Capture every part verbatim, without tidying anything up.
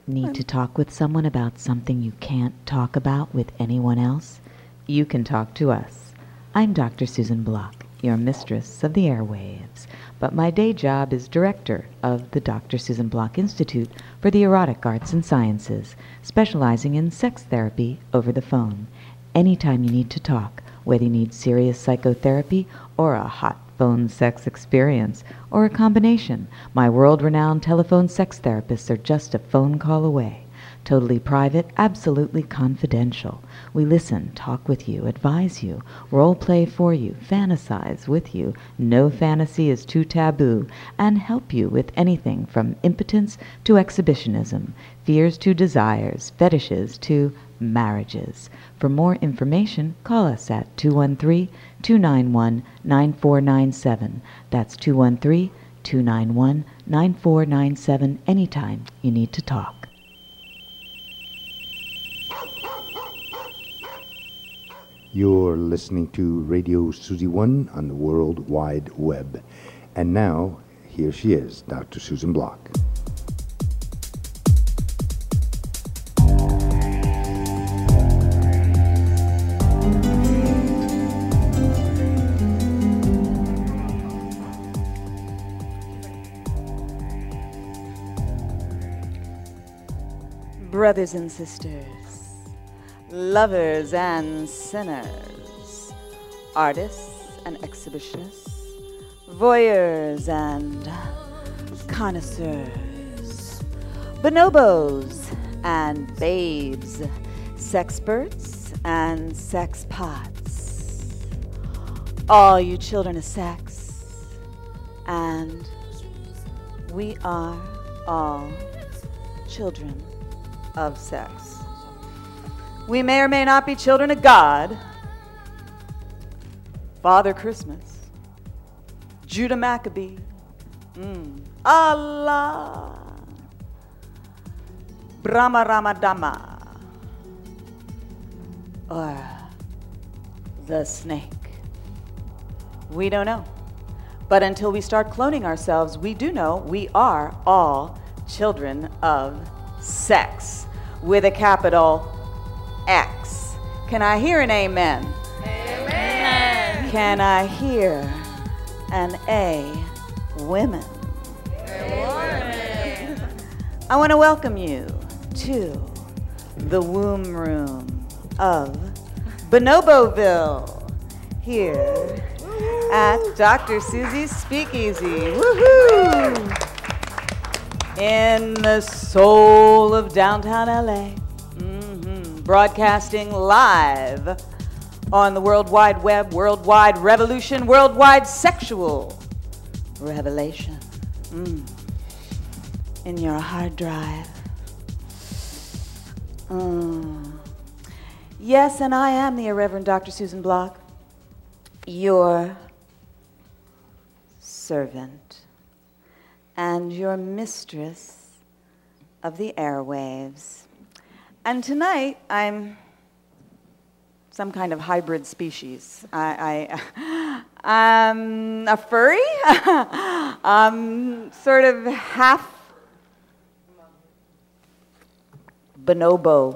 Need to talk with someone about something you can't talk about with anyone else? You can talk to us. I'm Doctor Susan Block, your mistress of the airwaves, but my day job is director of the Doctor Susan Block Institute for the Erotic Arts and Sciences, specializing in sex therapy over the phone. Anytime you need to talk, whether you need serious psychotherapy or a hot phone sex experience, or a combination, my world-renowned telephone sex therapists are just a phone call away. Totally private, absolutely confidential. We listen, talk with you, advise you, role play for you, fantasize with you, no fantasy is too taboo, and help you with anything from impotence to exhibitionism, fears to desires, fetishes to marriages. For more information, call us at two one three, two nine one, nine four nine seven. That's two one three, two nine one, nine four nine seven anytime you need to talk. You're listening to Radio Susie One on the World Wide Web. And now, here she is, Doctor Susan Block. Brothers and sisters, lovers and sinners, artists and exhibitionists, voyeurs and connoisseurs, bonobos and babes, sexperts and sexpots, all you children of sex, and we are all children of sex. We may or may not be children of God, Father Christmas, Judah Maccabee, mm, Allah, Brahma Ramadama, or the snake. We don't know. But until we start cloning ourselves, we do know we are all children of sex with a capital X. Can I hear an amen? Amen. Can I hear an A, women? Amen. I want to welcome you to the womb room of Bonoboville here at Doctor Susie's Speakeasy. Woohoo! In the soul of downtown L A, mm-hmm. Broadcasting live on the World Wide Web, Worldwide Revolution, Worldwide Sexual Revelation. Mm. In your hard drive. Mm. Yes, and I am the Irreverend Doctor Susan Block, your servant and your mistress of the airwaves. And tonight, I'm some kind of hybrid species. I, I, I'm a furry, um, sort of half bonobo.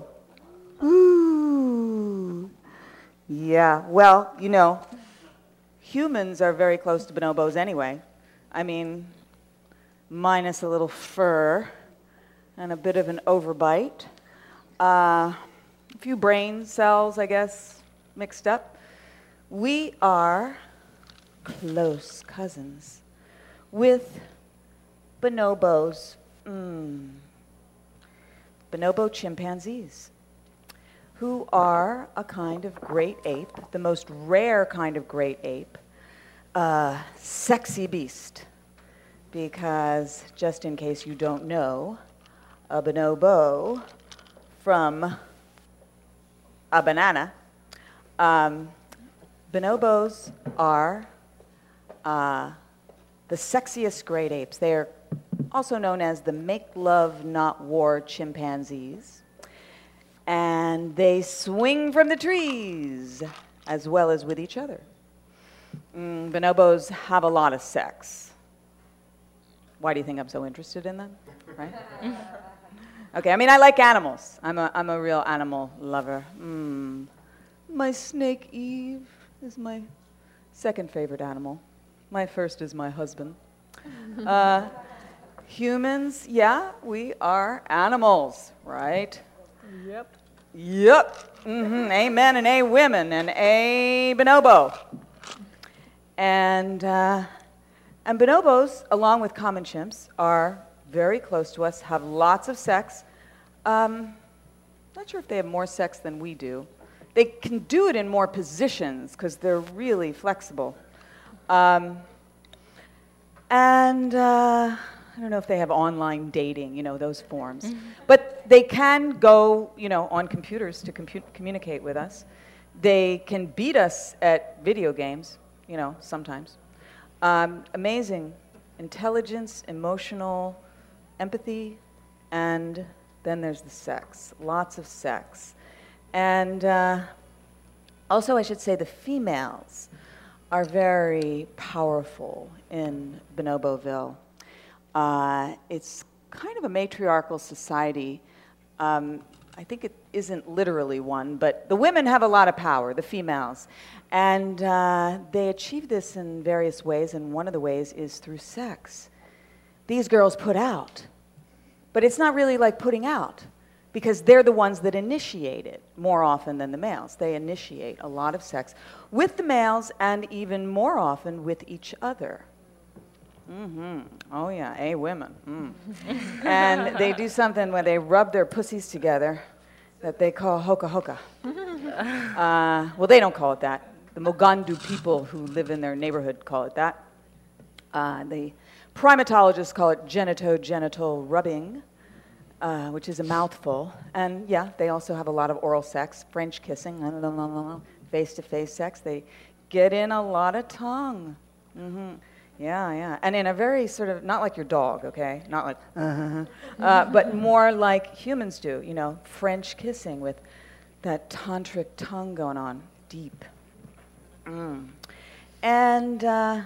Ooh. Yeah, well, you know, humans are very close to bonobos anyway. I mean, minus a little fur and a bit of an overbite. Uh, a few brain cells, I guess, mixed up. We are close cousins with bonobos, mm, bonobo chimpanzees, who are a kind of great ape, the most rare kind of great ape, uh, sexy beast. Because, just in case you don't know, a bonobo from a banana, um, bonobos are uh, the sexiest great apes. They are also known as the make love, not war chimpanzees. And they swing from the trees as well as with each other. Mm, bonobos have a lot of sex. Why do you think I'm so interested in them? Right? Okay, I mean, I like animals. I'm a, I'm a real animal lover. Mm. My snake Eve is my second favorite animal. My first is my husband. Uh, humans, yeah, we are animals, right? Yep. Yep. Mm-hmm. Amen and a women and a bonobo. And, uh, and bonobos, along with common chimps, are very close to us, have lots of sex. Um, not sure if they have more sex than we do. They can do it in more positions because they're really flexible. Um, and uh, I don't know if they have online dating, you know, those forms. Mm-hmm. But they can go, you know, on computers to compu- communicate with us. They can beat us at video games, you know, sometimes. Um, amazing intelligence, emotional empathy, and then there's the sex. Lots of sex. And uh, also, I should say, the females are very powerful in Bonoboville. Uh, it's kind of a matriarchal society. Um, I think it isn't literally one, but the women have a lot of power, the females. And uh, they achieve this in various ways, and one of the ways is through sex. These girls put out. But it's not really like putting out, because they're the ones that initiate it more often than the males. They initiate a lot of sex with the males and even more often with each other. Mm-hmm. Oh, yeah, a women. Mm. And they do something where they rub their pussies together that they call hoka hoka. Uh, well, they don't call it that. The Mogandu people who live in their neighborhood call it that. Uh, the primatologists call it genito-genital rubbing, uh, which is a mouthful. And yeah, they also have a lot of oral sex, French kissing, face-to-face sex. They get in a lot of tongue. Mm-hmm. Yeah, yeah. And in a very sort of, not like your dog, okay? Not like, uh-huh, uh, but more like humans do, you know, French kissing with that tantric tongue going on, deep. Mm. And uh,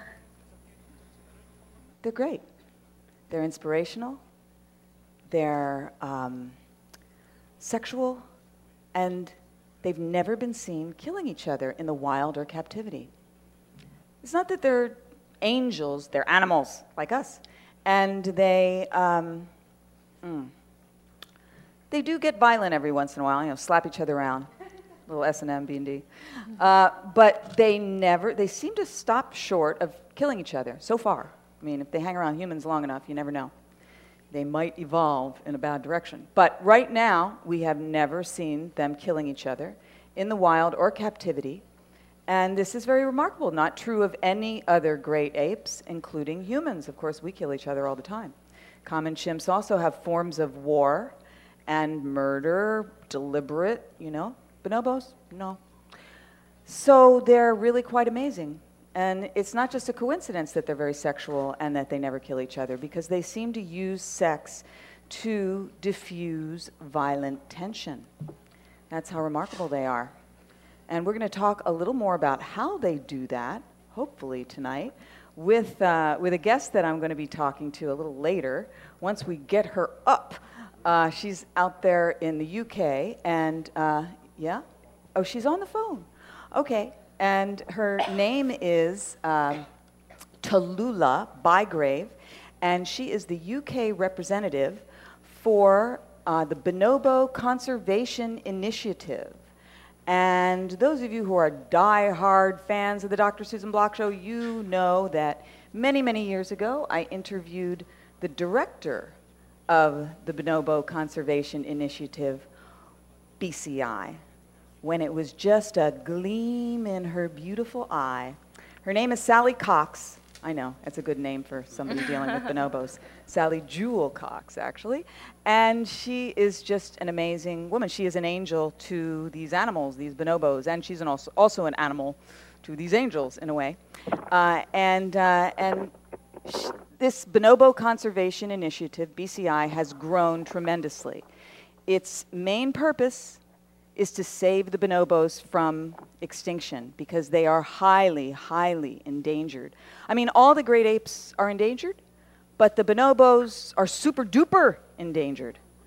they're great. They're inspirational. They're um, sexual. And they've never been seen killing each other in the wild or captivity. It's not that they're angels, they're animals like us. And they, um, mm, they do get violent every once in a while, you know, slap each other around. A little S and M, B and D. Uh, but they never, they seem to stop short of killing each other, so far. I mean, if they hang around humans long enough, you never know. They might evolve in a bad direction. But right now, we have never seen them killing each other in the wild or captivity. And this is very remarkable, not true of any other great apes, including humans. Of course, we kill each other all the time. Common chimps also have forms of war and murder, deliberate, you know. Bonobos? No. So they're really quite amazing. And it's not just a coincidence that they're very sexual and that they never kill each other, because they seem to use sex to diffuse violent tension. That's how remarkable they are. And we're going to talk a little more about how they do that, hopefully tonight, with, uh, with a guest that I'm going to be talking to a little later, once we get her up. Uh, she's out there in the U K, and uh, yeah? Oh, she's on the phone. Okay. And her name is um, Tallulah Bygrave, and she is the U K representative for uh, the Bonobo Conservation Initiative. And those of you who are die-hard fans of the Doctor Susan Block Show, you know that many, many years ago, I interviewed the director of the Bonobo Conservation Initiative, B C I, when it was just a gleam in her beautiful eye. Her name is Sally Cox. I know, that's a good name for somebody dealing with bonobos. Sally Jewel Cox, actually. And she is just an amazing woman. She is an angel to these animals, these bonobos, and she's an also, also an animal to these angels, in a way. Uh, and uh, and sh this Bonobo Conservation Initiative, B C I, has grown tremendously. Its main purpose is to save the bonobos from extinction, because they are highly, highly endangered. I mean, all the great apes are endangered, but the bonobos are super duper endangered.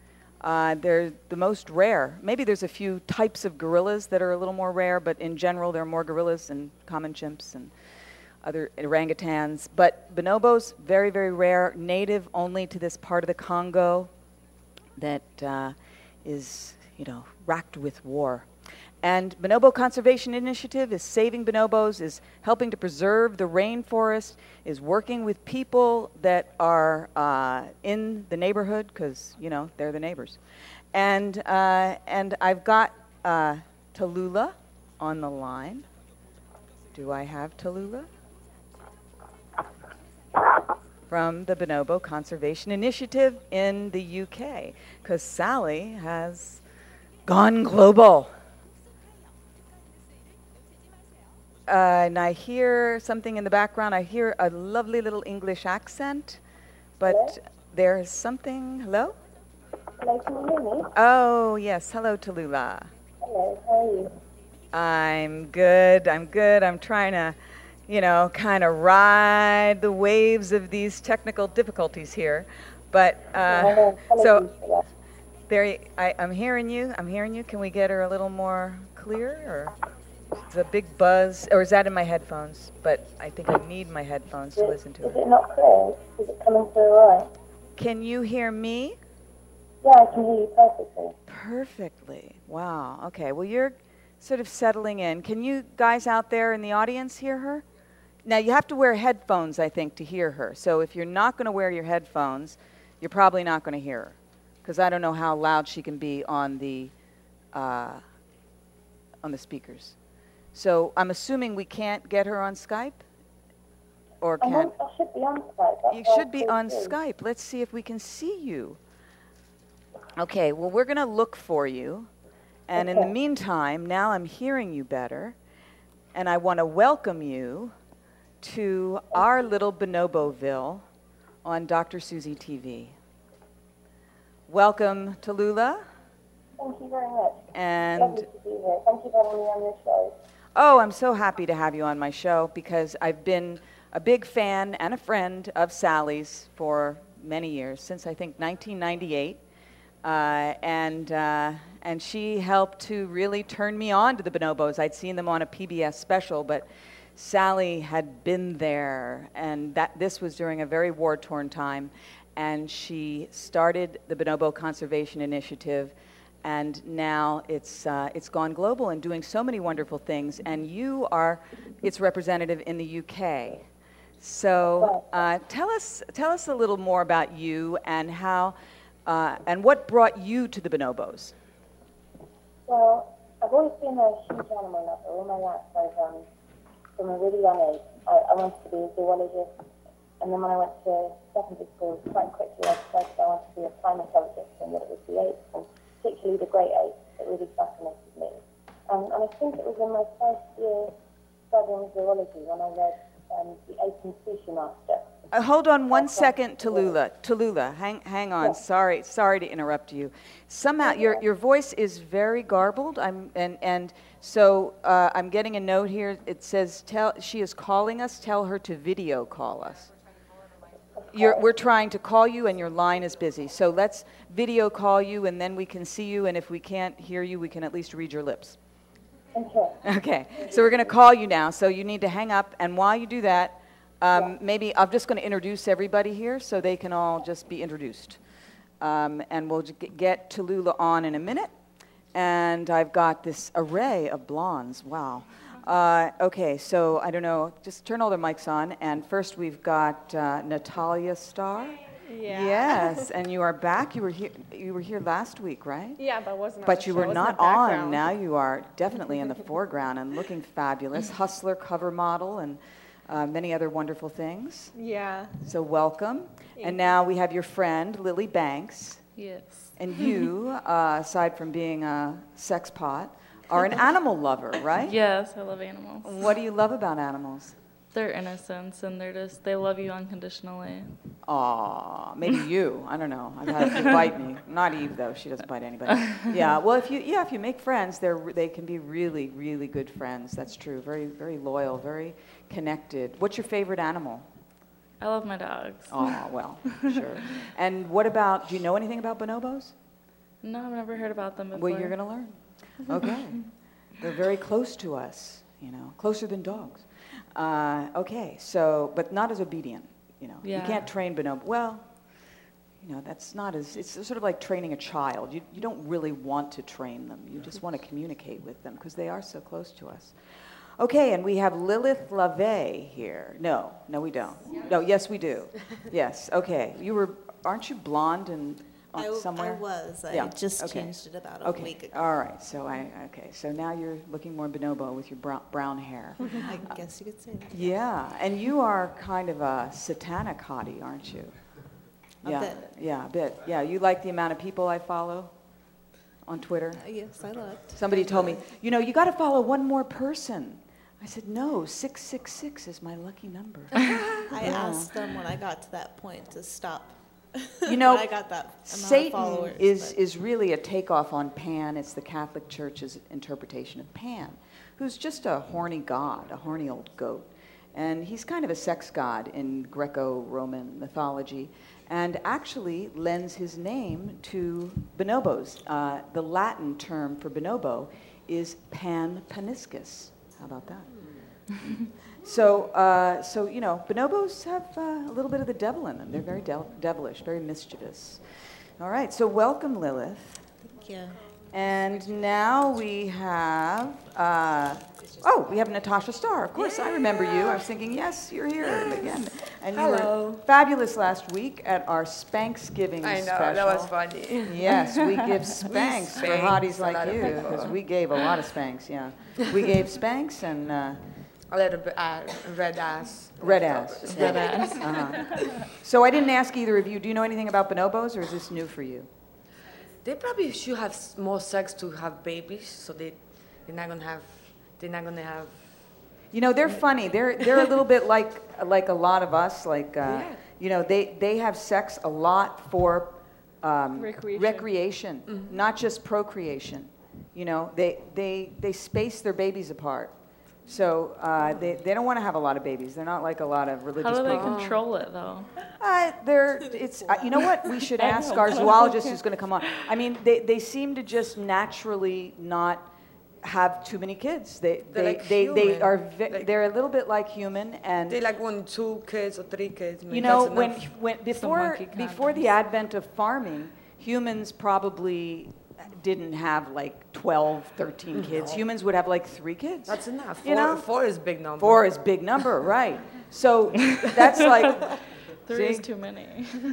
Uh, they're the most rare. Maybe there's a few types of gorillas that are a little more rare, but in general, there are more gorillas than common chimps and other orangutans. But bonobos, very, very rare, native only to this part of the Congo that uh, is, you know, racked with war. And Bonobo Conservation Initiative is saving bonobos, is helping to preserve the rainforest, is working with people that are uh, in the neighborhood, because, you know, they're the neighbors. And, uh, and I've got uh, Tallulah on the line. Do I have Tallulah? From the Bonobo Conservation Initiative in the U K, because Sally has gone global. Uh, and I hear something in the background. I hear a lovely little English accent, but Hello? there's something. Hello? Hello, can you hear me? Oh, yes. Hello, Tallulah. Hello, how are you? I'm good. I'm good. I'm trying to, you know, kind of ride the waves of these technical difficulties here. But uh, Hello, so apologies for that. there, y- I, I'm hearing you. I'm hearing you. Can we get her a little more clear, or? It's a big buzz, or is that in my headphones? But I think I need my headphones to Is, listen to is it. it not clear? Is it coming through all right? Can you hear me? Yeah, I can hear you perfectly. Perfectly. Wow. Okay. Well, you're sort of settling in. Can you guys out there in the audience hear her? Now, you have to wear headphones, I think, to hear her. So if you're not going to wear your headphones, you're probably not going to hear her, because I don't know how loud she can be on the uh, on the speakers. So I'm assuming we can't get her on Skype? Or I'm can on, I should be on Skype. That's you why should I be called on you. Skype. Let's see if we can see you. Okay, well, we're going to look for you. And in the Okay. meantime, now I'm hearing you better. And I want to welcome you to our little Bonoboville on Doctor Susie T V. Welcome, Tallulah. Thank you very much. And Lovely to be here. Thank you for having me on your show. oh, I'm so happy to have you on my show, because I've been a big fan and a friend of Sally's for many years, since I think nineteen ninety-eight. Uh, and, uh, and she helped to really turn me on to the bonobos. I'd seen them on a P B S special, but Sally had been there, and that this was during a very war-torn time. And she started the Bonobo Conservation Initiative, and now it's, uh, it's gone global and doing so many wonderful things. And you are its representative in the U K. So uh, tell us, tell us a little more about you and how, uh, and what brought you to the bonobos. Well, I've always been a huge animal lover. All my life, I've, um, from a really young age, I, I wanted to be a zoologist. And then when I went to secondary school, quite quickly I decided I wanted to be a primatologist, and that it was the apes, and particularly the great apes, that really fascinated me. Um, and I think it was in my first year studying zoology when I read um, The Ape and Sushi Master. Uh, hold on one second, Tallulah. Tallulah, hang, hang on. Yeah. Sorry, sorry to interrupt you. Somehow your your voice is very garbled. I'm and and so uh, I'm getting a note here. It says, "Tell she is calling us. Tell her to video call us." You're, we're trying to call you, and your line is busy. So let's video call you, and then we can see you. And if we can't hear you, we can at least read your lips. Okay. Okay. So we're going to call you now. So you need to hang up. And while you do that, um, maybe I'm just going to introduce everybody here so they can all just be introduced. Um, and we'll j- get Tallulah on in a minute. And I've got this array of blondes. Wow. Uh, okay, so I don't know. Just turn all their mics on. And first we've got uh, Natalia Starr. Yeah. Yes, and you are back. You were here. You were here last week, right? Yeah, but wasn't on But the you show. were It was in not the on. background. Now you are definitely in the foreground and looking fabulous. Hustler cover model and uh, many other wonderful things. Yeah. So welcome. Thank And you. now we have your friend Lily Banks, Yes. and you, uh, aside from being a sex pot, are an animal lover, right? Yes, I love animals. What do you love about animals? They're innocents, and they're just, they love you unconditionally. Aw, maybe you. I don't know. I've had a few bite me. Not Eve though. She doesn't bite anybody. Yeah. Well, if you yeah, if you make friends, they're they can be really really good friends. That's true. Very very loyal. Very connected. What's your favorite animal? I love my dogs. Oh well, sure. And what about? Do you know anything about bonobos? No, I've never heard about them before. Well, you're going to learn. Okay. They're very close to us, you know, closer than dogs. Uh, okay, so, but not as obedient, you know. Yeah. You can't train bonobo. Well, you know, that's not as, it's sort of like training a child. You, you don't really want to train them. You just want to communicate with them because they are so close to us. Okay, and we have Lilith LaVey here. No, no, we don't. No, yes, we do. Yes, okay. You were, aren't you blonde and I, somewhere? I was. I Yeah, just okay. changed it about a Okay, week ago. all right. So I, okay. So now you're looking more bonobo with your brown, brown hair. I guess you could say that. Yeah, and you are kind of a satanic hottie, aren't you? A Yeah, bit. yeah, a bit. Yeah, you like the amount of people I follow on Twitter? Uh, yes, I looked. Somebody told me, you know, you got to follow one more person. I said, no, six six six is my lucky number. I Yeah. asked them when I got to that point to stop. You know, when I got that amount of Satan followers, is, but- is really a takeoff on Pan. It's the Catholic Church's interpretation of Pan, who's just a horny god, a horny old goat. And he's kind of a sex god in Greco-Roman mythology, and actually lends his name to bonobos. Uh, the Latin term for bonobo is Pan paniscus. How about that? So, uh, so you know, bonobos have uh, a little bit of the devil in them. They're very de- devilish, very mischievous. All right, so welcome, Lilith. Thank you. And now we have, uh, oh, we have Natasha Starr. Of course, I remember you. I was thinking, yes, you're here again. And you Hello. were fabulous last week at our Spanksgiving I know, special. that was funny. Yes, we give spanks for spanked hotties a like lot of you, people. because we gave a lot of spanks, yeah. We gave spanks and uh, A little bit uh, red ass. red ass. Red ass. Uh-huh. So I didn't ask either of you, do you know anything about bonobos, or is this new for you? They probably should have s- more sex to have babies, so they they're not gonna have they're not gonna have. You know, they're funny. They're they're a little bit like like a lot of us. Like, uh, Yeah. you know, they they have sex a lot for um, Recreation. recreation, not just procreation. You know, they they they space their babies apart. So uh, they they don't want to have a lot of babies. They're not like a lot of religious How do they people. control it, though? Uh, they're, it's, uh, you know what? We should ask our zoologist who's going to come on. I mean, they, they seem to just naturally not have too many kids. They They're they like they, they human. are ve- Like- they're a little bit like human, and They like one, two kids or three kids. maybe you know that's when enough. when before monkey before the condoms. advent of farming, humans probably didn't have like twelve, thirteen kids. Humans would have like three kids. That's enough. You Four, know? four is big number. Four is big number, right? So that's like. Three is See? too many.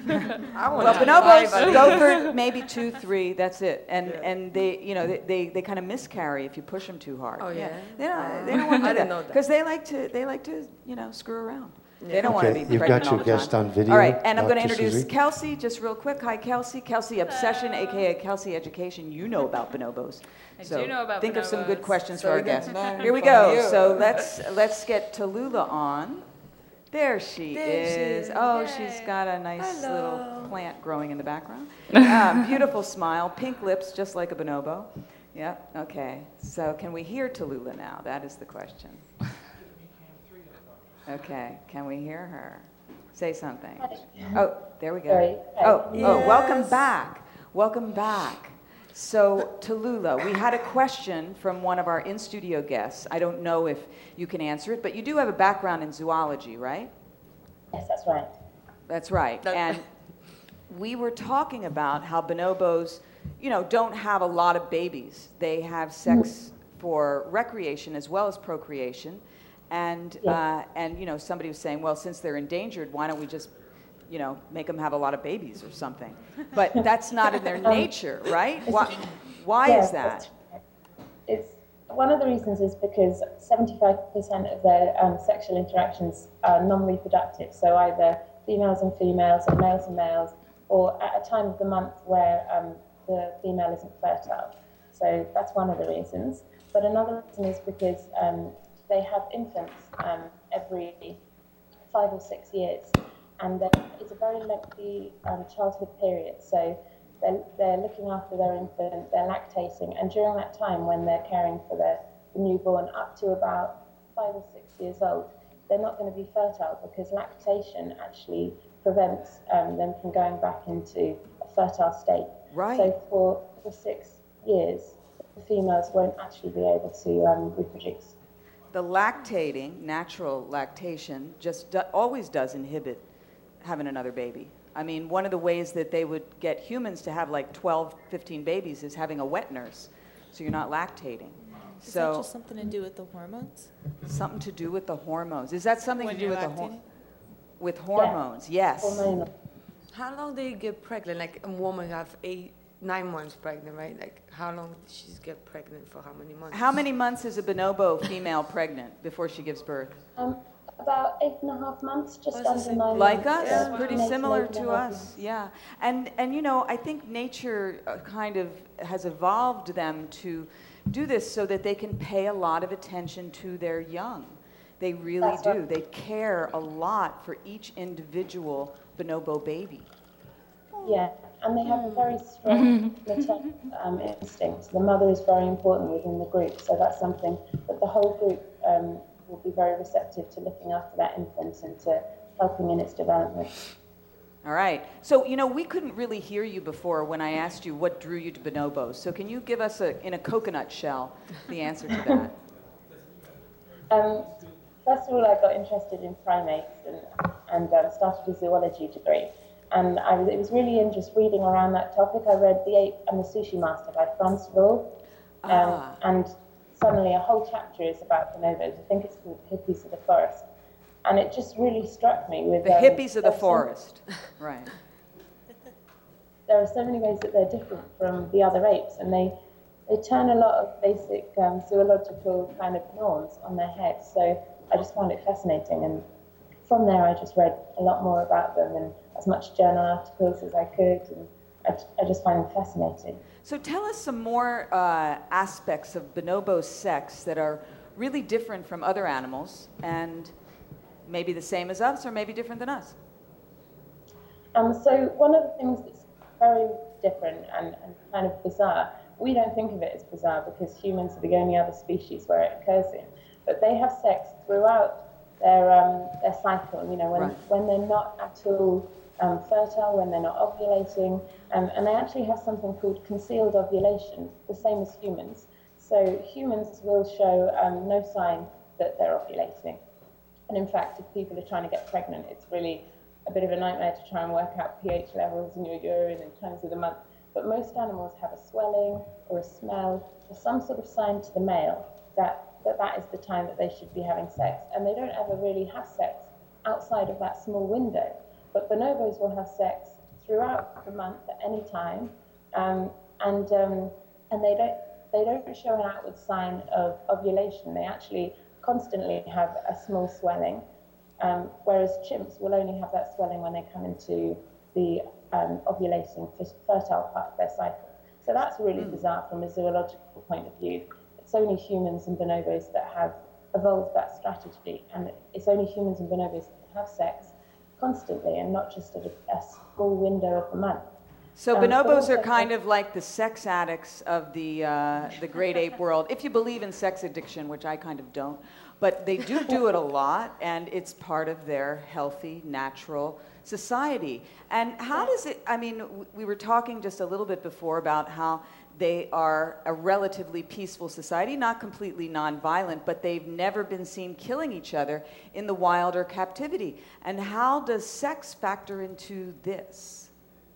I want Well, to bonobos five, go for maybe two, three. That's it, and Yeah. and they, you know, they, they, they kind of miscarry if you push them too hard. Oh, yeah? They don't Oh. they don't want to I do didn't that know that. because they like to they like to you know screw around. They don't want to Okay, be you've pregnant got all your the guest time. on video, All right, and I'm going to Doctor introduce Susie. Kelsey just real quick. Hi, Kelsey. Kelsey Obsession, aka Kelsey Education. You know about bonobos. I so do know about think of some good bonobos. questions So for our we can guests. learn Here we from go. you. So let's let's get Tallulah on. There she There she is. is. Oh, Yay. she's got a nice Hello. little plant growing in the background. um, beautiful smile, pink lips, just like a bonobo. Yep. Okay. So can we hear Tallulah now? That is the question. Okay. Can we hear her? Say something. Oh, there we go. Sorry. Oh, oh, welcome Yes. back. Welcome back. So, Tallulah, we had a question from one of our in-studio guests. I don't know if you can answer it, but you do have a background in zoology, right? Yes, that's right. That's right. That- And we were talking about how bonobos, you know, don't have a lot of babies. They have sex for recreation as well as procreation. And, Yeah. uh, and you know, somebody was saying, well, since they're endangered, why don't we just, you know, make them have a lot of babies or something? But that's not in their nature, right? Why, why Yeah, is that? that's right. It's one of the reasons is because seventy-five percent of their um, sexual interactions are non-reproductive, so either females and females or males and males, or at a time of the month where um, the female isn't fertile. So that's one of the reasons. But another reason is because um, they have infants um, every five or six years, and uh, it's a very lengthy um, childhood period. So they're, they're looking after their infant, they're lactating, and during that time when they're caring for their the newborn up to about five or six years old, they're not going to be fertile because lactation actually prevents um, them from going back into a fertile state. Right. So for for six years, the females won't actually be able to um, reproduce. The lactating, natural lactation, just do, always does inhibit having another baby. I mean, one of the ways that they would get humans to have like twelve, fifteen babies is having a wet nurse, so you're not lactating. Is so that just something to do with the hormones? something to do with the hormones. Is that something When to do you're with the hor- lactating? with hormones? Yes. Hormonal. How long do you get pregnant? Like a woman have eight, nine months pregnant, right? Like how long does she get pregnant for how many months? How many months is a bonobo female pregnant before she gives birth? Um, about eight and a half months, just Oh, it's the under same. nine Like months. us, Yeah. pretty Eight- similar eight and a to half us, months. yeah. And and you know, I think nature uh, kind of has evolved them to do this so that they can pay a lot of attention to their young. They really That's do. right. They care a lot for each individual bonobo baby. Yeah, and they have a very strong maternal um, instinct. The mother is very important within the group, so that's something that the whole group um, will be very receptive to looking after that infant and to helping in its development. All right. So, you know, we couldn't really hear you before when I asked you what drew you to bonobos. So can you give us, a, in a coconut shell, the answer to that? Um, first of all, I got interested in primates and, and um, started a zoology degree. And I was, it was really in just reading around that topic. I read The Ape and the Sushi Master by Franz Wohl. Um, Ah. And suddenly a whole chapter is about bonobos. I think it's called Hippies of the Forest. And it just really struck me with... The um, hippies of the there's so- forest. Right. there are so many ways that they're different from the other apes, and they, they turn a lot of basic um, zoological kind of norms on their head. So I just found it fascinating, and from there I just read a lot more about them and as much journal articles as I could, and I, I just find them fascinating. So tell us some more uh, aspects of bonobo sex that are really different from other animals and maybe the same as us or maybe different than us. Um, so one of the things that's very different and, and kind of bizarre, we don't think of it as bizarre because humans are the only other species where it occurs in, but they have sex throughout their um, their cycle. You know, when Right. when they're not at all um, fertile, when they're not ovulating, um, and they actually have something called concealed ovulation, the same as humans. So humans will show um, no sign that they're ovulating. And in fact, if people are trying to get pregnant, it's really a bit of a nightmare to try and work out pH levels in your urine in times of the month. But most animals have a swelling or a smell or some sort of sign to the male that that, that is the time that they should be having sex. And they don't ever really have sex outside of that small window. But bonobos will have sex throughout the month at any time, um, and um, and they don't they don't show an outward sign of ovulation. They actually constantly have a small swelling, um, whereas chimps will only have that swelling when they come into the um, ovulating fertile part of their cycle. So that's really mm. bizarre from a zoological point of view. It's only humans and bonobos that have evolved that strategy, and it's only humans and bonobos that have sex constantly and not just at a, a small window of the month. So Um, but bonobos also- are kind of like the sex addicts of the uh, the great ape world, if you believe in sex addiction, which I kind of don't. But they do do it a lot, and it's part of their healthy, natural society. And how does it, I mean, w- we were talking just a little bit before about how they are a relatively peaceful society, not completely nonviolent, but they've never been seen killing each other in the wild or captivity. And how does sex factor into this?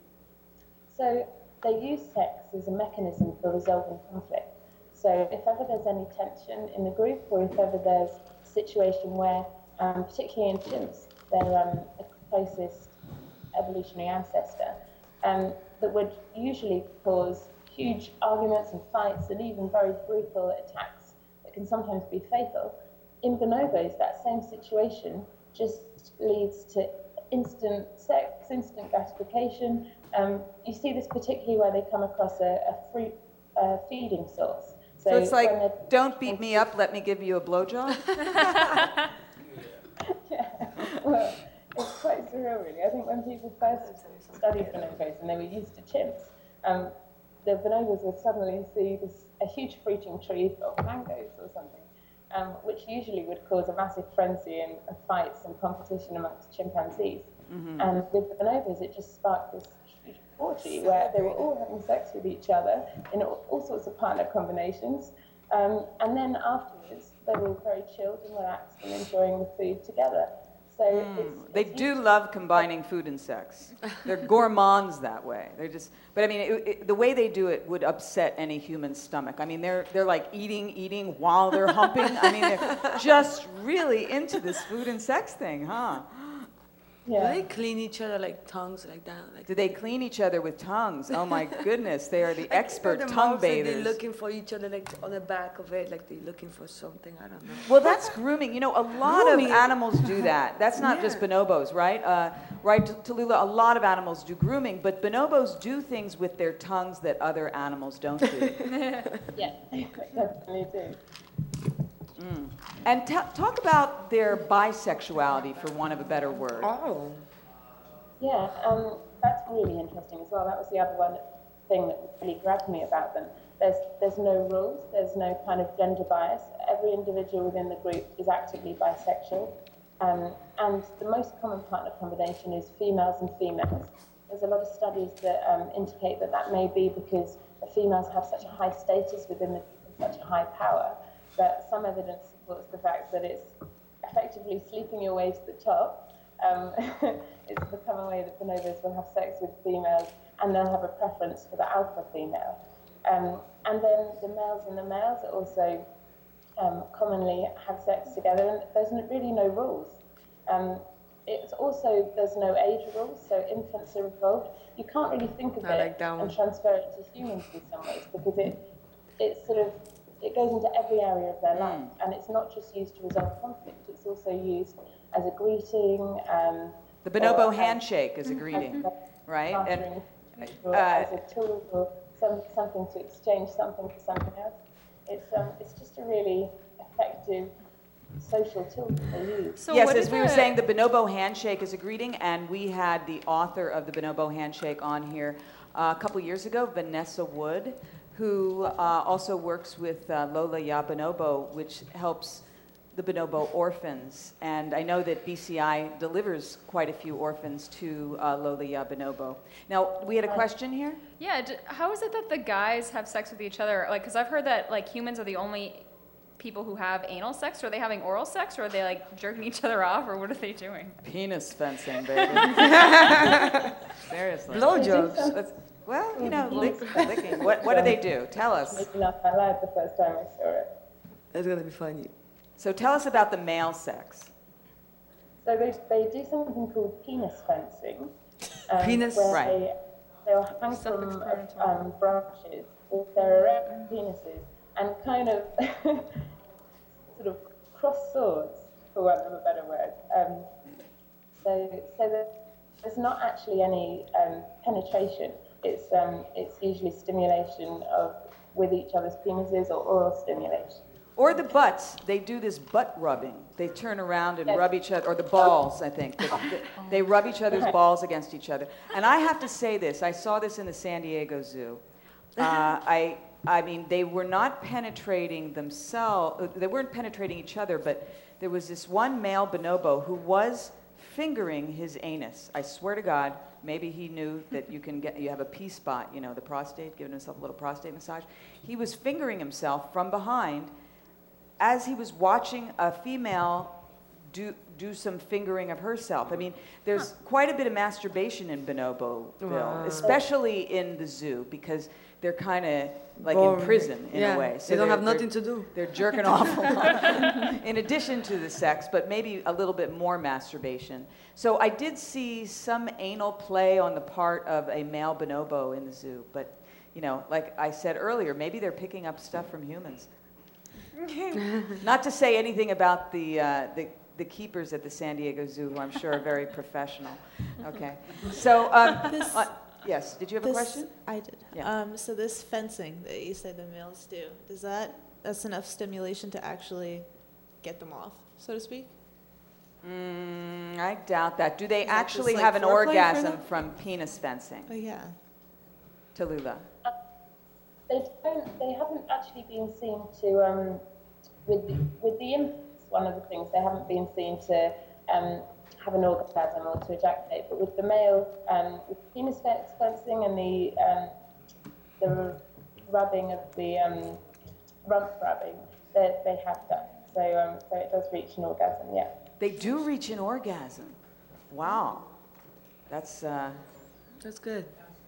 So they use sex as a mechanism for resolving conflict. So if ever there's any tension in the group, or if ever there's a situation where, um, particularly in chimps, they're um, the closest evolutionary ancestor, um, that would usually cause huge arguments and fights and even very brutal attacks that can sometimes be fatal. In bonobos, that same situation just leads to instant sex, instant gratification. Um, you see this particularly where they come across a, a fruit uh, feeding source. So, so it's like, when don't beat me up, let me give you a blowjob? Yeah, well, it's quite surreal, really. I think when people first studied bonobos and they were used to chimps, um, the bonobos would suddenly see this a huge fruiting tree of mangoes or something, um, which usually would cause a massive frenzy and, and fights and competition amongst chimpanzees. Mm-hmm. And with the bonobos, it just sparked this huge orgy where they were all having sex with each other in all, all sorts of partner combinations. Um, and then afterwards, they were all very chilled and relaxed and enjoying the food together. So mm, it's, they it's do love combining food and sex. They're gourmands that way. They're just, but I mean, it, it, the way they do it would upset any human stomach. I mean, they're they're like eating, eating while they're humping. I mean, they're just really into this food and sex thing, huh? Yeah. Do they clean each other like tongues like that? Like Do they clean each other with tongues? Oh my goodness, they are the like expert the tongue mouths, bathers. They're looking for each other like on the back of it, like they're looking for something. I don't know. Well, that's grooming. You know, a lot Grooming. of animals do that. That's not Yeah. just bonobos, right? Uh, right, Tallulah, a lot of animals do grooming, but bonobos do things with their tongues that other animals don't do. Yeah, definitely do. Mm. And t- talk about their bisexuality, for want of a better word. Oh. Yeah, um, that's really interesting as well. That was the other one thing that really grabbed me about them. There's there's no rules, there's no kind of gender bias. Every individual within the group is actively bisexual. Um, and the most common partner combination is females and females. There's a lot of studies that um, indicate that that may be because the females have such a high status within the such a high power, that some evidence supports the fact that it's effectively sleeping your way to the top. Um, it's become a way that bonobos will have sex with females and they'll have a preference for the alpha female. Um, and then the males and the males also um, commonly have sex together, and there's no, really no rules. Um, it's also, there's no age rules, so infants are involved. You can't really think of I it like that one. and transfer it to humans in some ways, because it, it's sort of, it goes into every area of their life, and it's not just used to resolve conflict, it's also used as a greeting. Um, The bonobo or, um, handshake is a greeting, right? And or uh, as a tool or some, something to exchange something for something else. It's, um, it's just a really effective social tool that they use. So yes, what as is we were the- saying, the bonobo handshake is a greeting, and we had the author of the bonobo handshake on here uh, a couple years ago, Vanessa Wood, who uh, also works with uh, Lola Ya Bonobo, which helps the bonobo orphans. And I know that B C I delivers quite a few orphans to uh, Lola Ya Bonobo. Now, we had a question here? Yeah, d- how is it that the guys have sex with each other? Like, because I've heard that like humans are the only people who have anal sex. Or are they having oral sex, or are they like jerking each other off, or what are they doing? Penis fencing, baby. Seriously. Blowjobs. Let's- Well, you know, lick, licking. What, what do they do? Tell us. Making laugh out loud the first time I saw it. That's gonna be funny. So tell us about the male sex. So they, they do something called penis fencing. Um, Penis? where Right. They, they'll hang from Self-explanatory. um, branches with their erect penises and kind of sort of cross swords, for want of a better word. Um, so so that there's not actually any um, penetration. It's um, it's usually stimulation of with each other's penises or oral stimulation. Or the butts. They do this butt rubbing. They turn around and Yes. rub each other, or the balls, I think. They, they- they rub each other's balls against each other. And I have to say this. I saw this in the San Diego Zoo. Uh, I, I mean, they were not penetrating themselves. They weren't penetrating each other, but there was this one male bonobo who was fingering his anus. I swear to God, maybe he knew that you can get, you have a P spot, you know, the prostate, giving himself a little prostate massage. He was fingering himself from behind as he was watching a female do, do some fingering of herself. I mean, there's quite a bit of masturbation in Bonoboville, Wow. especially in the zoo, because they're kind of like Boring. in prison in Yeah, a way. they don't they're- have nothing they're- to do. They're jerking off a lot, in addition to the sex, but maybe a little bit more masturbation. So I did see some anal play on the part of a male bonobo in the zoo, but you know, like I said earlier, maybe they're picking up stuff from humans. Not to say anything about the, uh, the, the keepers at the San Diego Zoo, who I'm sure are very professional. Okay. So, um, This- uh, yes, did you have a This- question? I did. Yeah. Um, so this fencing that you say the males do, does that, that's enough stimulation to actually get them off, so to speak? Mm, I doubt that. Do they Is that actually just, like, have an foreplay for orgasm them? from penis fencing? Oh, yeah. Tallulah. They don't. They haven't actually been seen to um, with the, with the infants. One of the things they haven't been seen to um, have an orgasm or to ejaculate. But with the male, um, with penis fencing and the um, the rubbing of the um, rump rubbing, they, they have done. So, um, so it does reach an orgasm, yeah. They do reach an orgasm. Wow. That's, uh... That's good.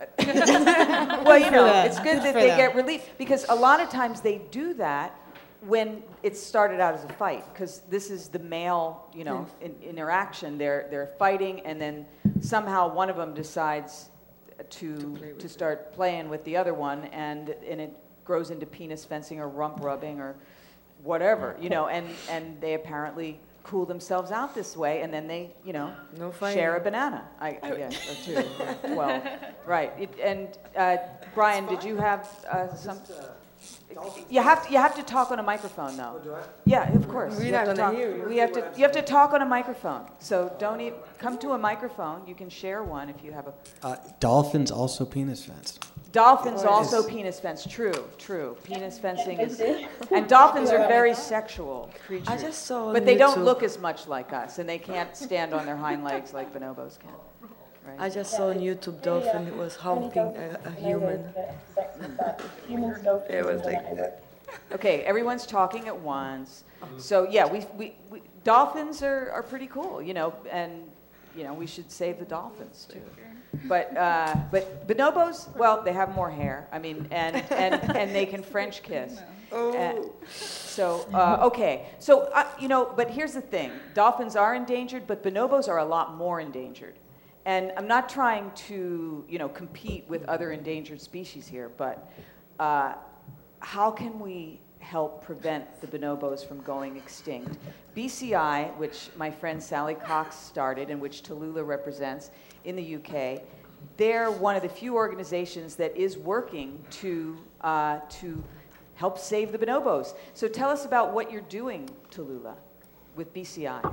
Well, you know, them. it's good Good that for they them. get relief, because a lot of times they do that when it started out as a fight, because this is the male, you know, in, interaction. They're, they're fighting, and then somehow one of them decides to, to, to start playing with the other one, and, and it grows into penis fencing or rump rubbing or whatever, you know, and, and they apparently cool themselves out this way, and then they, you know, No fighting. share a banana, I, I guess, or two, or twelve. Right, it, and uh, Brian, did you have uh, some? You have to, you have to talk on a microphone, though. Oh, do I? Yeah, of course. We're You not have to gonna talk- hear you. We have to, you have to talk on a microphone, so don't even, come to a microphone. You can share one if you have a. Uh, dolphins also penis fenced. Dolphins Oh, also yes. penis fence. True, true. Penis fencing is, and dolphins are very sexual creatures. I just saw on But they don't YouTube- look as much like us, and they can't stand on their hind legs like bonobos can. I Right? just saw on YouTube dolphin was humping a, a human. Humans, dolphins, It was and like- bonobos. Okay, everyone's talking at once. So yeah, we, we, we dolphins are, are pretty cool, you know, and you know we should save the dolphins too. But uh, but bonobos, well, they have more hair. I mean, and and, and they can French kiss. Uh, so uh, okay, so uh, you know, but here's the thing: dolphins are endangered, but bonobos are a lot more endangered. And I'm not trying to you know compete with other endangered species here, but uh, how can we help prevent the bonobos from going extinct? B C I, which my friend Sally Cox started and which Tallulah represents in the U K, they're one of the few organizations that is working to, uh, to help save the bonobos. So tell us about what you're doing, Tallulah, with B C I.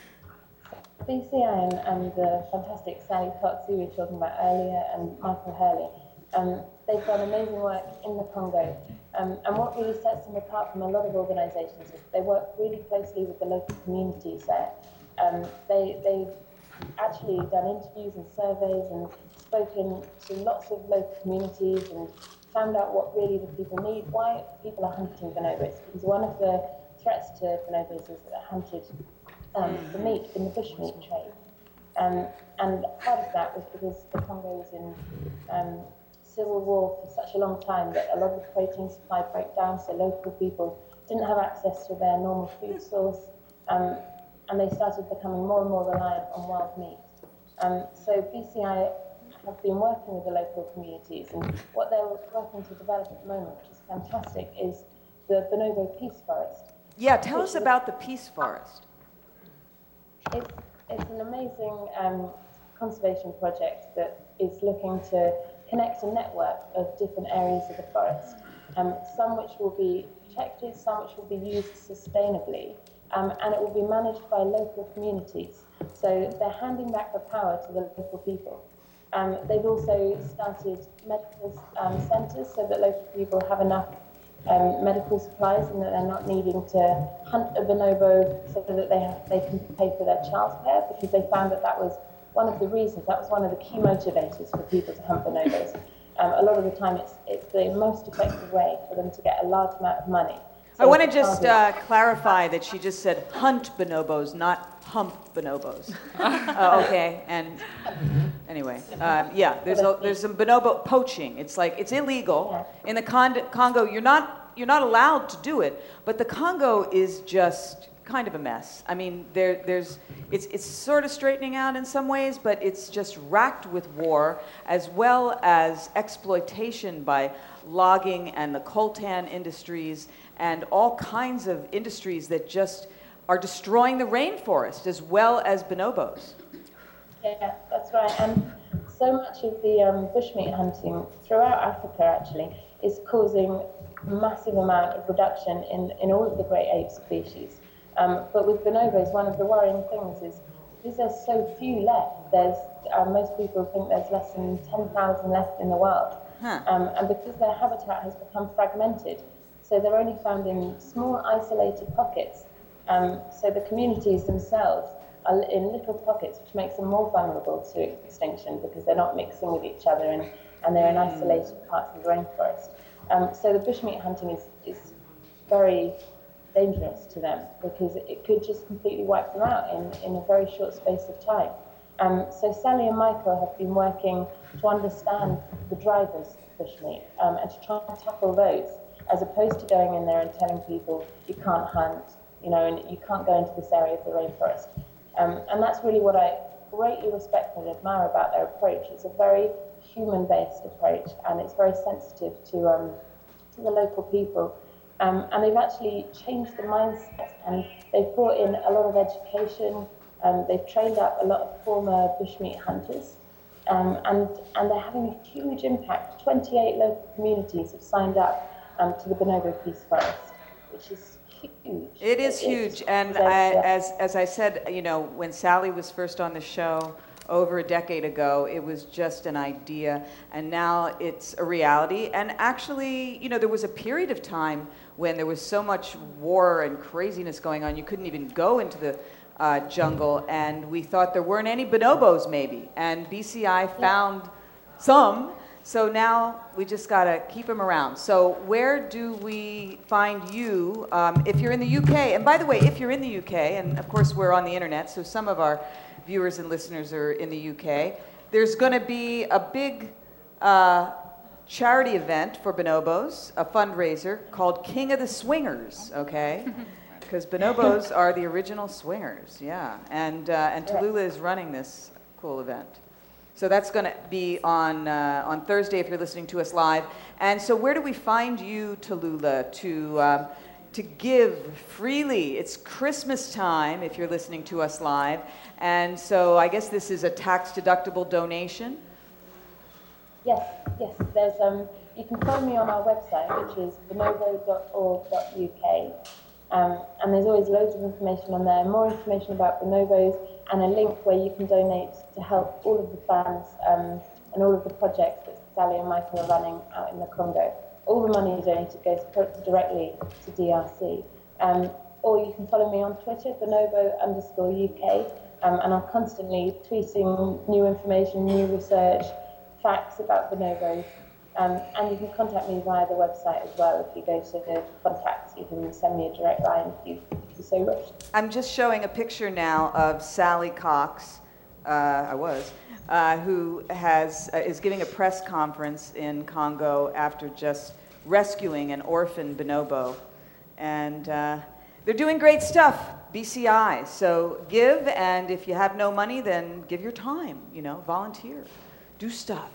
B C I and, and the fantastic Sally Cox, who we were talking about earlier, and Michael Hurley, um, they've done amazing work in the Congo. Um, and what really sets them apart from a lot of organisations is they work really closely with the local communities there. Um, they, they've actually done interviews and surveys and spoken to lots of local communities and found out what really the people need, why people are hunting bonobos. Because one of the threats to bonobos is that they're hunted um, for meat in the bushmeat trade. Um, and part of that was because the Congo was in um, civil war for such a long time that a lot of the protein supply broke down, so local people didn't have access to their normal food source, um, and they started becoming more and more reliant on wild meat. Um, so B C I have been working with the local communities, and what they're working to develop at the moment, which is fantastic, is the Bonobo Peace Forest. Yeah, tell us about the Peace Forest. It's, it's an amazing um, conservation project that is looking to connect a network of different areas of the forest, um, some which will be protected, some which will be used sustainably, um, and it will be managed by local communities. So they're handing back the power to the local people. Um, they've also started medical um, centres so that local people have enough um, medical supplies and that they're not needing to hunt a bonobo so that they, have, they can pay for their childcare, because they found that that was one of the reasons, that was one of the key motivators for people to hunt bonobos. Um, a lot of the time it's, it's the most effective way for them to get a large amount of money. So I want to if just target- uh, clarify that she just said hunt bonobos, not hump bonobos. uh, okay, and anyway, uh, yeah, there's a, there's some bonobo poaching. It's like it's illegal in the Con- Congo. You're not you're not allowed to do it, but the Congo is just kind of a mess. I mean, there there's it's it's sort of straightening out in some ways, but it's just racked with war as well as exploitation by logging and the coltan industries and all kinds of industries that just are destroying the rainforest as well as bonobos. Yeah, that's right. And so much of the um, bushmeat hunting throughout Africa actually is causing a massive amount of reduction in, in all of the great ape species. Um, but with bonobos, one of the worrying things is because there's so few left, there's, uh, most people think there's less than ten thousand left in the world. Huh. Um, and because their habitat has become fragmented, so they're only found in small isolated pockets. Um, so the communities themselves are in little pockets, which makes them more vulnerable to extinction because they're not mixing with each other and, and they're in isolated parts of the rainforest. Um, so the bushmeat hunting is, is very dangerous to them because it could just completely wipe them out in, in a very short space of time. Um, so Sally and Michael have been working to understand the drivers of bushmeat um, and to try and tackle those, as opposed to going in there and telling people you can't hunt, you know, and you can't go into this area of the rainforest. Um, and that's really what I greatly respect and admire about their approach. It's a very human-based approach, and it's very sensitive to, um, to the local people. Um, and they've actually changed the mindset, and they've brought in a lot of education. Um, they've trained up a lot of former bushmeat hunters, um, and, and they're having a huge impact. twenty-eight local communities have signed up um, to the Bonobo Peace Forest, which is huge. It is huge, and I, as, as I said, you know, when Sally was first on the show over a decade ago, it was just an idea, and now it's a reality. And actually, you know, there was a period of time when there was so much war and craziness going on, you couldn't even go into the uh, jungle, and we thought there weren't any bonobos, maybe, and B C I found some. So now we just got to keep them around. So where do we find you um, if you're in the U K? And by the way, if you're in the U K, and of course we're on the internet, so some of our viewers and listeners are in the U K, there's going to be a big uh, charity event for bonobos, a fundraiser called King of the Swingers, okay? Because bonobos are the original swingers, yeah. And, uh, and Tallulah is running this cool event. So that's going to be on, uh, on Thursday if you're listening to us live. And so where do we find you, Tallulah, to, um, to give freely? It's Christmas time if you're listening to us live. And so I guess this is a tax-deductible donation? Yes, yes. There's, um, you can find me on our website, which is bonobo dot org dot U K. Um, and there's always loads of information on there, more information about bonobos, and a link where you can donate to help all of the funds um, and all of the projects that Sally and Michael are running out in the Congo. All the money donated goes directly to D R C. Um, or you can follow me on Twitter, bonobo underscore U K, um, and I'm constantly tweeting new information, new research, facts about bonobos. Um, and you can contact me via the website as well. If you go to the contacts, you can send me a direct line if you, if you so wish. I'm just showing a picture now of Sally Cox, uh, I was, uh, who has, uh, is giving a press conference in Congo after just rescuing an orphan bonobo. And uh, they're doing great stuff, B C I. So give, and if you have no money, then give your time, you know, volunteer, do stuff.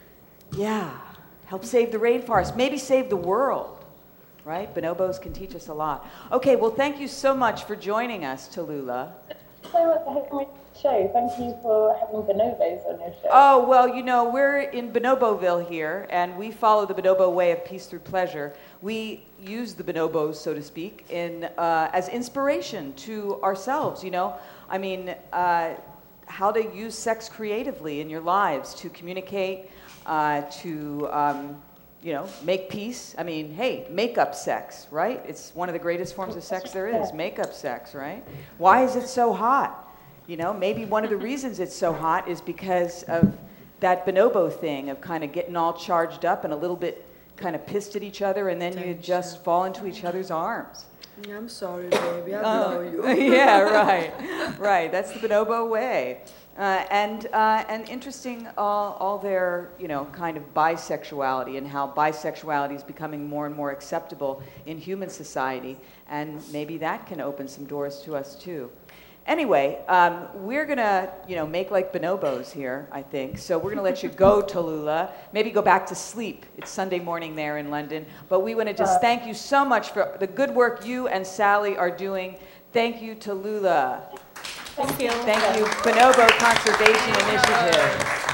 Yeah. Help save the rainforest, maybe save the world, right? Bonobos can teach us a lot. Okay, well, thank you so much for joining us, Tallulah. Thank you so much for having me on the show. Thank you for having bonobos on your show. Oh, well, you know, we're in Bonoboville here, and we follow the bonobo way of peace through pleasure. We use the bonobos, so to speak, in, uh, as inspiration to ourselves, you know? I mean, uh, how to use sex creatively in your lives to communicate, Uh, to, um, you know, make peace. I mean, hey, make-up sex, right? It's one of the greatest forms of sex there is, make-up sex, right? Why is it so hot? You know, maybe one of the reasons it's so hot is because of that bonobo thing of kind of getting all charged up and a little bit kind of pissed at each other, and then you just fall into each other's arms. I'm sorry, baby. I Uh, love you. yeah, right, right. That's the bonobo way. Uh, and uh, and interesting, all, all their, you know, kind of bisexuality and how bisexuality is becoming more and more acceptable in human society, and maybe that can open some doors to us too. Anyway, um, we're gonna, you know, make like bonobos here, I think. So we're gonna let you go, Tallulah. Maybe go back to sleep. It's Sunday morning there in London. But we want to just thank you so much for the good work you and Sally are doing. Thank you, Tallulah. Thank you. Thank you, Bonobo Conservation Initiative.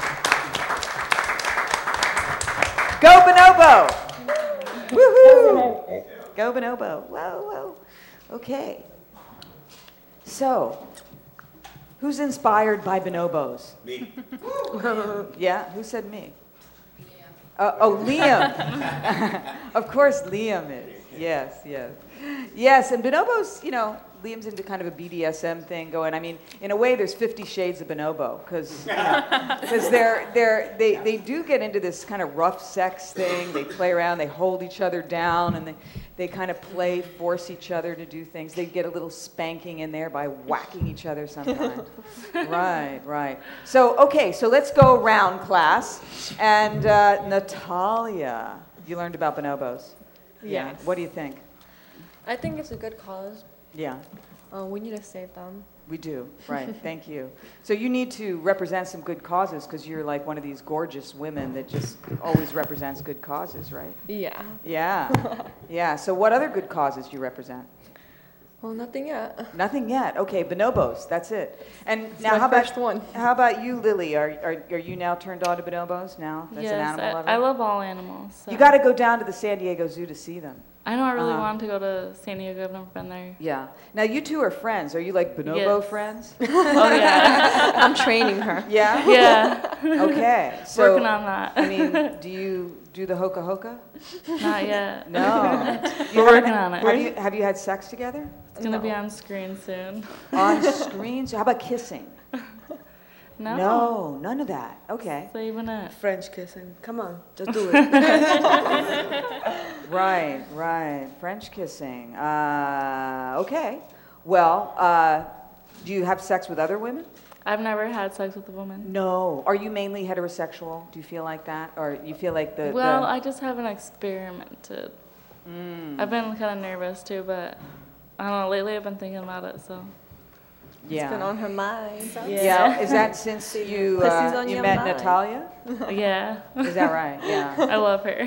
Go Bonobo! Woohoo! Go Bonobo. Whoa, whoa. Okay. So, who's inspired by bonobos? Me. Yeah, who said me? Uh, oh, Liam. Of course, Liam is. Yes, yes. Yes, and bonobos, you know, Liam's into kind of a B D S M thing going. I mean, in a way, there's Fifty Shades of Bonobo because you know, they're they're they they do get into this kind of rough sex thing. They play around, they hold each other down, and they they kind of play, force each other to do things. They get a little spanking in there by whacking each other sometimes. Right, right. So okay, so let's go around, class, and uh, Natalia, you learned about bonobos. Yeah. Yes. What do you think? I think it's a good cause. Yeah. Uh, we need to save them. We do, right. Thank you. So you need to represent some good causes because you're like one of these gorgeous women that just always represents good causes, right? Yeah. Yeah. Yeah. So what other good causes do you represent? Well, nothing yet. Nothing yet. Okay, bonobos. That's it. And It's now, my how about first one. how about you, Lily? Are, are are you now turned on to bonobos now? That's yes, an animal I, lover. I love all animals. So. You got to go down to the San Diego Zoo to see them. I know I really Uh-huh. want to go to San Diego. I've never been there. Yeah. Now you two are friends. Are you like bonobo Yes. friends? Oh yeah. I'm training her. Yeah. Yeah. Okay. So, Working on that. I mean, do you do the hoka hoka? Not yet. No. You We're working haven't- on it. Have you have you had sex together? It's gonna be on screen soon. On screen? So how about kissing? No. No, none of that. Okay. Saving it. French kissing. Come on, just do it. Right, right. French kissing. Uh, okay. Well, uh, do you have sex with other women? I've never had sex with a woman. No. Are you mainly heterosexual? Do you feel like that, or you feel like the? Well, the... I just haven't experimented. Mm. I've been kind of nervous too, but I don't know. Lately, I've been thinking about it, so. Yeah. It's been on her mind. Yeah. Is that since you Pussy's uh, on you your met mind. Natalia? Yeah. Is that right? Yeah. I love her.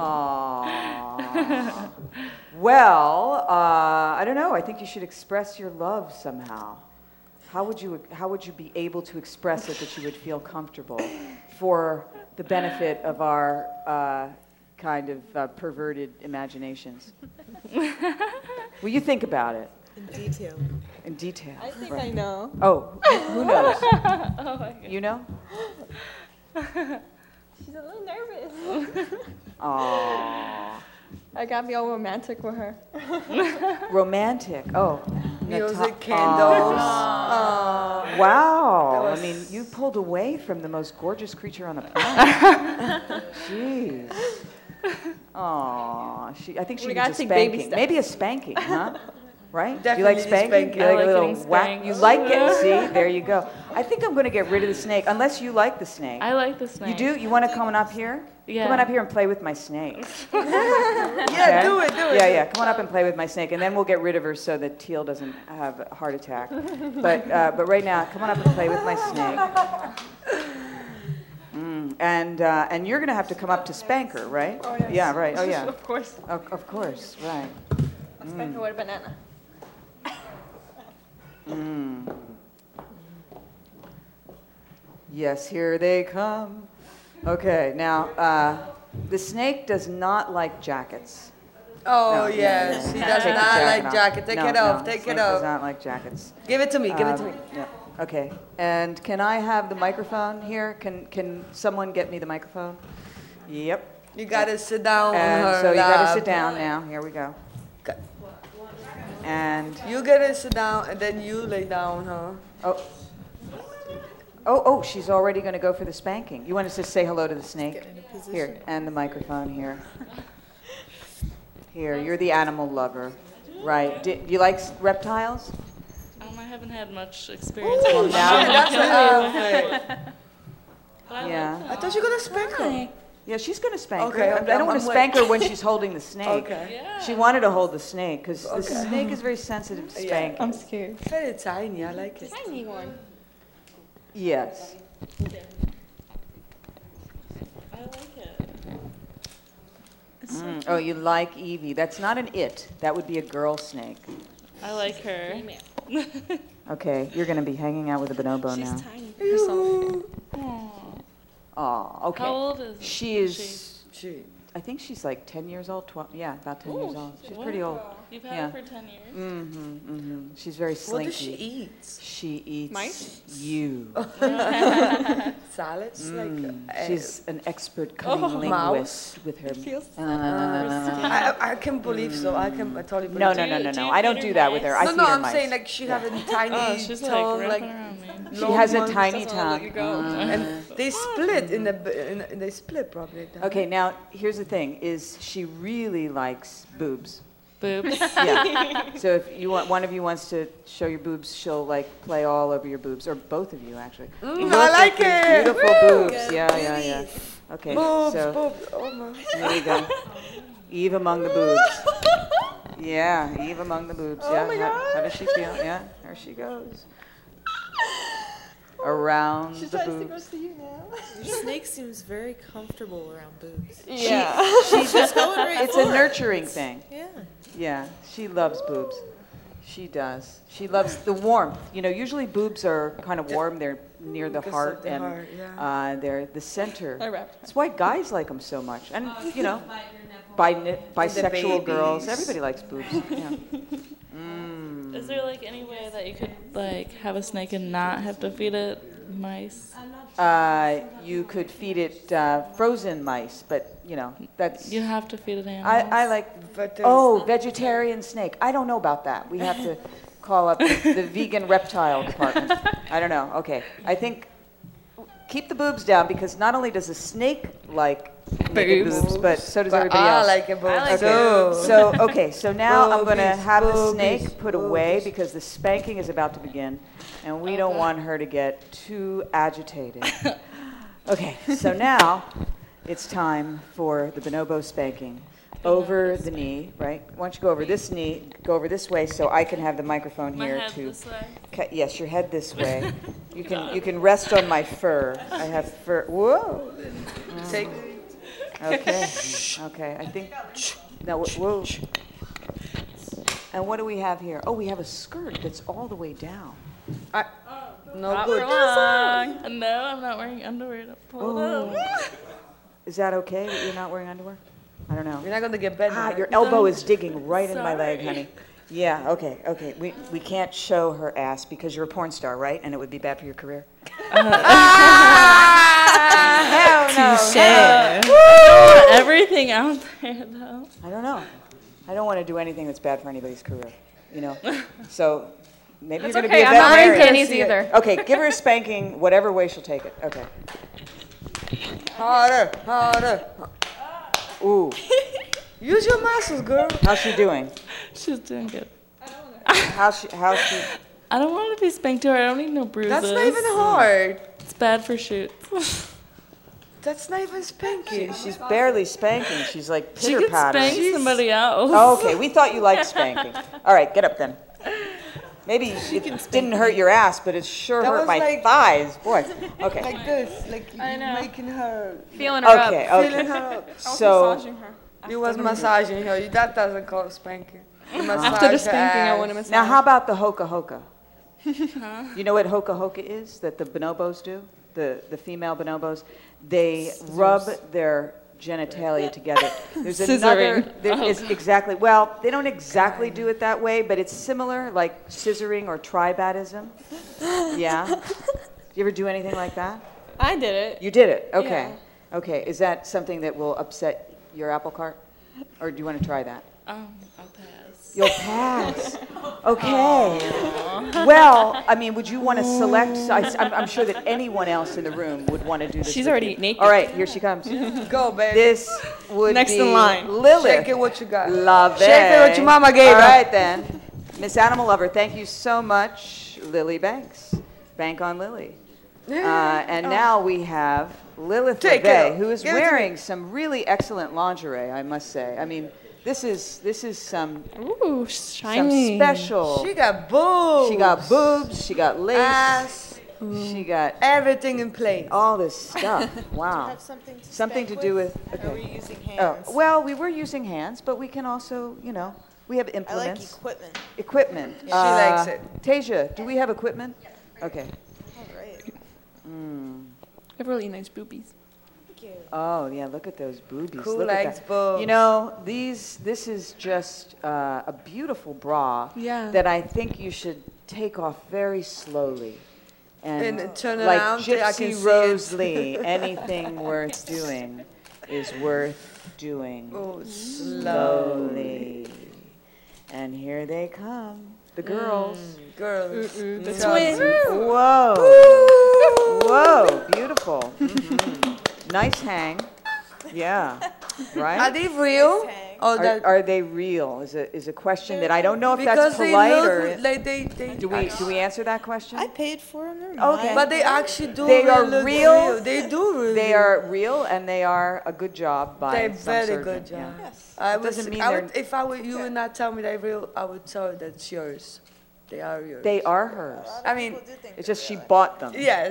Aww. Well, uh, I don't know. I think you should express your love somehow. How would you How would you be able to express it that you would feel comfortable for the benefit of our uh, kind of uh, perverted imaginations? Will you think about it? In detail. In detail. I think right. I know. Oh, who knows? Oh my God. You know? She's a little nervous. Aww. I gotta be all romantic with her. Romantic. Oh. Music, Nata- candles. Aw. Wow. That I was- mean, you pulled away from the most gorgeous creature on the planet. Jeez. Aw. She. I think she We needs gotta a take baby spanking. steps. Maybe a spanking, huh? Right? Do you like Definitely spanking? spanking. You like I a like little getting whack? spanked. You like it? See, there you go. I think I'm going to get rid of the snake, unless you like the snake. I like the snake. You do? You want to come on up here? Yeah. Come on up here and play with my snake. Yeah, do it, do it. Yeah, yeah. Come on up and play with my snake, and then we'll get rid of her so that Teal doesn't have a heart attack. But uh, but right now, come on up and play with my snake. Mm, and uh, and you're gonna have to come up to spank her, right? Oh, yes. Yeah, right. Oh yeah. Of course. Of, of course, right. Spank her with a banana. Mm. Yes, here they come. Okay, now uh, the snake does not like jackets. Oh, No, yes. no, He no. does Take the not like off. jacket. Take No, it off. no, Take snake it does off. not like jackets. Give it to me. Give it to Um, me. yeah. Okay. And can I have the microphone here? Can can someone get me the microphone? Yep. You gotta sit down on And her so you gotta lap. sit down now. Here we go. Okay. And You gotta sit down, and then you lay down, huh? oh. Oh, oh, she's already going to go for the spanking. You want us to say hello to the snake? Here, and the microphone here. Here, you're the animal lover. Right. Do, do you like s- reptiles? Um, I haven't had much experience Well, with now- them. That's okay. But I like Yeah. them. I thought you were gonna spank her. Yeah, she's going to spank Okay, her. I I'm- don't I'm- want to I'm spank wait- her when she's holding the snake. Okay. Yeah. She wanted to hold the snake because the Okay. snake is very sensitive to Yeah. spanking. I'm scared. Very tiny. I like it. Tiny one. Yes. I like it. Mm. Oh, you like Evie. That's not an it. That would be a girl snake. I like her. Okay, you're going to be hanging out with a bonobo now. Tiny. Aw. Oh, okay. How old is She is She. I think she's like ten years old. twelve, yeah, about ten years old. She's pretty old. You've had Yeah. her for ten years. Mm-hmm, mm-hmm. She's very slinky. What does she eat? She eats Mice? you. Salads? Mm. Like, uh, She's an expert cunning Oh, linguist with her. Feels- Uh, I, I can believe so. I can I totally believe no, so. no, no, no, do no. you I don't feed do her that with her. I No, feed no, her I'm mice. saying like she have a tiny Oh, she's like tongue, wrapping like around me. She long has a ones. tiny That's wanna let tongue. you go. Uh, And they split in the b- in, in they split probably. Like that. okay, now here's the thing: is she really likes boobs? Boobs. Yeah. So if you want, one of you wants to show your boobs, she'll like play all over your boobs, or both of you actually. Mm, You I both like have these it. Beautiful Woo! boobs. Good Yeah, yeah, yeah. boobies. Okay. Boobs, so boobs. Oh my. here you go. Eve among the boobs. Yeah, Eve among the boobs. Oh yeah. my how, God. how does she feel? Yeah, there she goes. Around She the tries to go boobs. to you now. Your snake seems very comfortable around boobs. Yeah. She's Just going right It's a for it. nurturing thing. Yeah. Yeah, she loves boobs. She does. She loves the warmth. You know, usually boobs are kind of warm. They're near the Because of heart, the and heart, yeah. uh, they're the center. I wrapped. That's why guys like them so much. And you know, bi- bisexual girls, babies. everybody likes boobs. Yeah. Mm. Is there like any way that you could like have a snake and not have to feed it mice? Uh, you could feed it uh, frozen mice, but you know that's. You have to feed it I, animals. I like. But there's- Oh, vegetarian snake. I don't know about that. We have to call up the, the vegan reptile department. I don't know. Okay. I think keep the boobs down because not only does a snake like naked Boobs. boobs, but so does But everybody I else. like it, boobs. I like So- Okay. So okay. So now I'm going to Boobies, have the boobies, snake put away boobies. because the spanking is about to begin, and we don't want her to get too agitated. Okay. So now it's time for the bonobo spanking. Over the knee, right? Why don't you go over this knee, go over this way so I can have the microphone My here head to this way. cut, yes, your head this way. You can you can rest on my fur. I have fur. Whoa. Take. Okay. Okay. I think now whoa. And what do we have here? Oh, we have a skirt that's all the way down. I, no Not good. for long. No, I'm not wearing underwear. Don't pull it Oh. up. Is that okay that you're not wearing underwear? I don't know. You're not gonna get bent. Ah, right? your elbow is digging right in my leg, Sorry. honey. Yeah, okay, okay. We, we can't show her ass because you're a porn star, right? And it would be bad for your career. Ah, hell no. Touche. Everything out there, though. I don't know. I don't want to do anything that's bad for anybody's career, you know? So maybe That's you're going to okay, be a I'm not wearing veterinarian. panties either. Okay, give her a spanking, whatever way she'll take it. Okay. Harder, harder. Ooh, Use your muscles, girl. how's she doing? She's doing good. How's she, how's she? I don't want to be spanked to her. I don't need no bruises. That's not even hard. It's bad for shoots. That's not even spanking. She's barely spanking. She's like She pitter could patter. spank somebody else. Oh, okay, we thought you liked spanking. All right, get up then. Maybe it didn't hurt your ass, but it sure That hurt was my like- thighs. Boy, okay. Like this, like I know. making her, Feeling her Okay, up. feeling okay. her up. So, massaging her. You was massaging her. That doesn't call spanking. You massage After the her spanking, I ass. want to massage. now how about the hoka hoka? You know what hoka hoka is that the bonobos do? The, the female bonobos? They rub their genitalia together. There's another, Scissoring. there is exactly, well, they don't exactly do it that way, but it's similar, like scissoring or tribadism. Yeah? Do you ever do anything like that? I did it. You did it, okay. Okay, is that something that will upset your apple cart? Or do you want to try that? Um, I'll pass. You'll pass. Okay. Well, I mean, would you want to select? I, I'm, I'm sure that anyone else in the room would want to do this. She's with already you. naked. All right, here she comes. Go, baby. This would Next be in line. Lilith. Shake it what you got. Love it. Shake it what your mama gave All her. right, then. Miss Animal Lover, thank you so much, Lily Banks. Bank on Lily. Uh, and now we have Lilith Take it LeVay, off. who is Give it to wearing me. some really excellent lingerie, I must say. I mean, this is this is some Ooh, some shiny. special. She got boobs. She got boobs. She got lace. Ass. She got Everything in place. all this stuff. Wow. Have something to Something to spank do with. Or are we Okay. using Oh, hands? well, we were using hands, but we can also, you know, we have I like implements. equipment. Equipment. She likes it. Tasia, do we have equipment? Okay. All right. Mm. I have really nice boobies. Thank you. Oh yeah, look at those boobies. Cool look at legs, that. boobs. You know, these. This is just uh, a beautiful bra Yeah. that I think you should take off very slowly. And, And turn like around so I Gypsy can see Rose it. Lee, anything worth doing is worth doing Oh, slowly. And here they come, the girls. Mm, girls. The Mm. twins. Whoa. Whoa, beautiful. Mhm. Nice hang. Yeah. Right? Are they real? Or Are, that are they real? Is a is a question that I don't know if because that's they polite look or like they they do we do we answer that question? I paid for them. They're Okay. mine. But they actually do. They are look real. They do. Really. They are real and they are a good job by They're some very surgeon. good job. Yeah. Yes. I It would, doesn't s- mean I they're- would, if I were you would not tell me they're real, I would tell you that's yours. They are yours. They are hers. I mean, It's just she bought them. yes.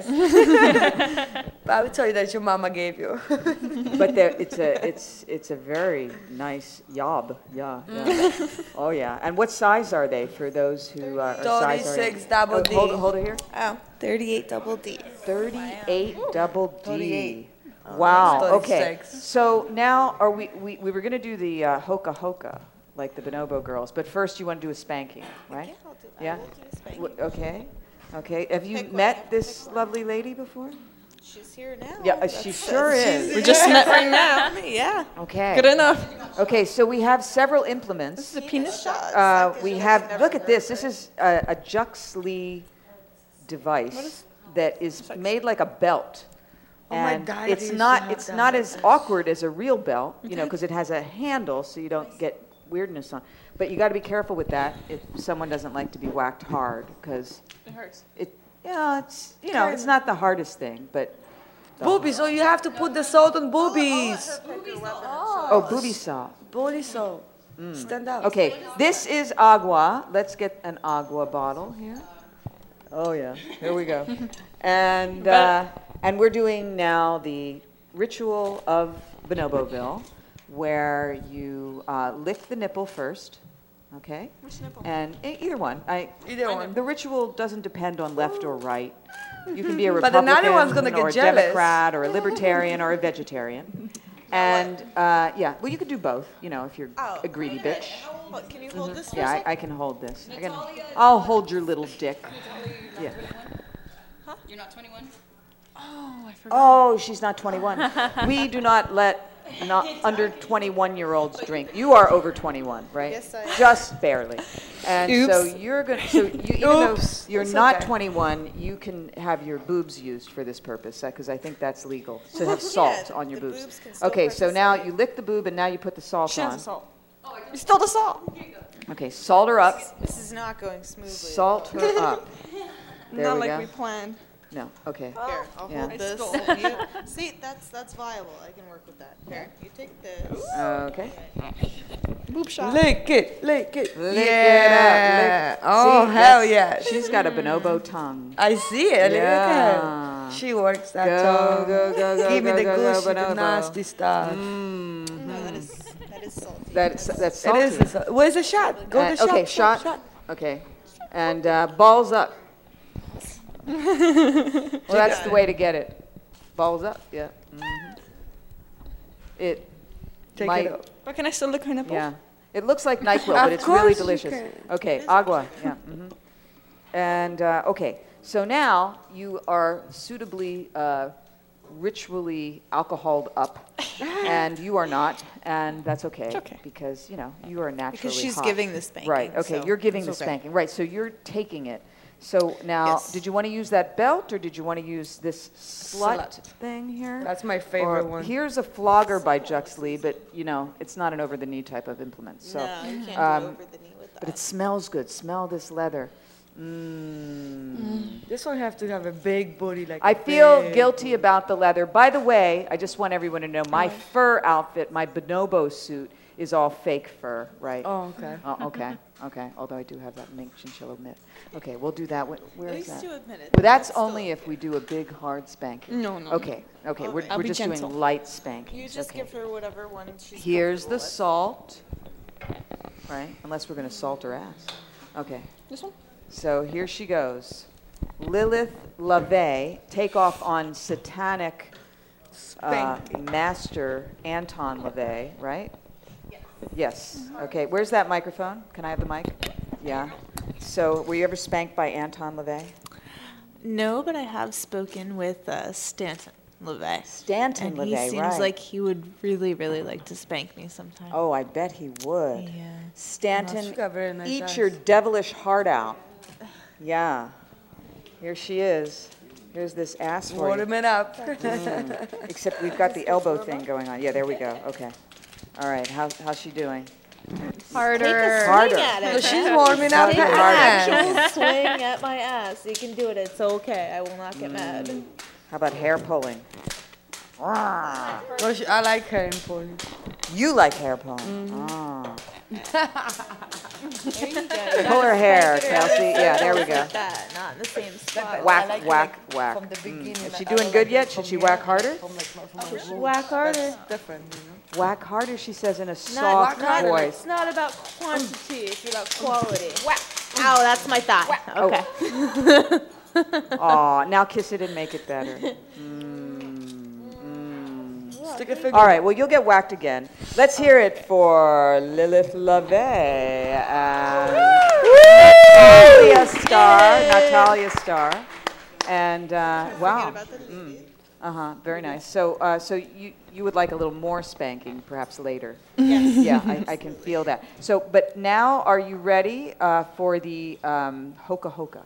But I would tell you that your mama gave you. But there, it's a it's it's a very nice yob. Yeah, yeah. Oh yeah. And what size are they for those who uh, are size thirty-six double D. Hold, hold it here. Oh, thirty-eight double D. thirty-eight double D. thirty-eight. Wow. Oh, Okay. thirty-six. So now, are we? We, we were going to do the uh, hoka hoka, like the Bonobo girls, but first you want to do a spanking, right? Yeah, I'll do, I Yeah? will do a spanking. W- Okay. Okay. Have you Pick one, met yeah, this pick lovely lady before? She's here now. Yeah, uh, That's- she that's- sure she's is. here We just met right now. Yeah. Okay. Good enough. Okay. So we have several implements. This is a penis shot. Uh, we have, look at this, this is a, a Juxley device that is made like a belt. Oh, my And daddy it's used to not, have it's that. not as awkward as a real belt, you know, because it has a handle so you don't get weirdness on. But you got to be careful with that if someone doesn't like to be whacked hard, because It hurts. it, yeah, it's, you know, it's not the hardest thing, but. Boobies, so you have to put the salt on boobies. Oh, booby saw. Booby salt. Stand up. Okay, this is agua. Let's get an agua bottle here. Oh yeah, here we go. And uh, and we're doing now the ritual of Bonoboville, where you uh, lick the nipple first. Okay. Which nipple? And e- either one. I Either one. The ritual doesn't depend on left or right. You can be a But the Republican other one's gonna get or a jealous. Democrat or a libertarian or a vegetarian. And uh, yeah, well, you could do both. You know, if you're Oh, a greedy okay. bitch. What, can you hold this for Yeah, a I, second? I can hold this. I can, I'll hold your little dick. Yeah. You're not twenty-one? Oh, I forgot. Oh, she's not twenty-one. We do not let not under twenty-one-year-olds drink. You are over twenty-one, right? Yes, I am. Just barely. And so Oops. you're going to, so you, even though Oops. you're It's not okay. twenty-one, you can have your boobs used for this purpose, because I think that's legal, to have salt Yeah, on your the boobs. boobs can still Okay, so now participate. you lick the boob, and now you put the salt She has on. the salt. You stole the salt. Okay, salt her up. This is not going smoothly. Salt her up. There Not we like go. we planned. No, okay. Here, I'll Yeah. hold I this. stole. and you, see, that's that's viable. I can work with that. Here, you take this. Okay. Boob shot. Lick it, lick it. Lick yeah. it up. Lick. Oh, See, hell that's- yeah. She's got a bonobo tongue. I see it. Look at Yeah. her. She works that Go, tongue. go, go, go, Give me go, the go, go, gushy, the bonobo. nasty stuff. No, that is that is salty. That's that's It salty. is. The, sa- where's the shot? Go Uh, the shot. okay, shot. Okay, and uh, balls up. Well, that's the way to get it. Balls up. Yeah. hmm It Take might. it up. But can I still lick her nipple? Yeah. It looks like NyQuil, Of but it's really course you delicious. can. Okay, agua. Yeah. hmm And uh, okay, so now you are suitably, uh, ritually alcoholed up, and you are not, and that's okay. It's okay. Because you know you are naturally she's hot. giving the spanking, Right. Okay, so you're giving the it's okay. spanking. Right. So you're taking it. So now, Yes. did you want to use that belt, or did you want to use this slut, Slut. thing here? That's my favorite Or one. Here's a flogger by Juxley, but you know it's not an over-the-knee type of implement. So, no, you can't um, go over the knee with that. but it smells good. Smell this leather. Mm. This one have to have a big booty like. I a feel big guilty about the leather. By the way, I just want everyone to know my fur outfit, my bonobo suit, is all fake fur, right? Oh, okay. Oh, okay, okay. Although I do have that mink chinchilla mitt. Okay, we'll do that. Wh- Where At is least that? do a minute. But that's still- only if we do a big hard spanking. No, no. Okay, okay. We're, I'll we're be just gentle. doing light spanking. You just okay. give her whatever one she's Here's the comfortable salt, right? Unless we're going to salt her ass. Okay. This one? So here she goes. Lilith LaVey, take off on satanic uh, master Anton LaVey, right? Yes. Okay. Where's that microphone? Can I have the mic? Yeah. So, were you ever spanked by Anton LaVey? No, but I have spoken with uh, Stanton LaVey. Stanton and LaVey, he seems right. like he would really, really like to spank me sometime. Oh, I bet he would. Yeah. Stanton, She's got very nice eat eyes. your devilish heart out. Yeah. Here she is. Here's this ass for you. Warm it up. Mm. Except we've got the elbow thing going on. Yeah, there we go. Okay. All right. How, how's she doing? Harder. Take a swing Harder. at it. No, she's man. warming up Take her an ass. actual swing at my ass. You can do it. It's okay. I will not get mad. How about hair pulling? Ah. No, she, I like her in Polish. You like hair pulling? Mm-hmm. Ah. There you go. Pull her hair, Kelsey. Yeah, there we go. Like that, not in the same spot. Whack, I like it, whack, like, whack. from the beginning, Mm. Is I she don't doing like good it yet? from Should she here, whack harder? From like, from the Whack roots. harder. That's different, you know? Whack harder, she says in a Not, soft not, voice. It's not about quantity. It's about quality. Whack. Ow, that's my thigh. Okay. Aw, now kiss it and make it better. Stick a finger. All right, well, you'll get whacked again. Let's hear it for Lilith LaVey and Natalia Starr. Natalia Starr. And, uh, wow. Mm. Uh-huh, very nice. So uh, so you, you would like a little more spanking, perhaps later. Yes. Yeah, I, I can feel that. So, but now are you ready uh, for the um, Hoka Hoka?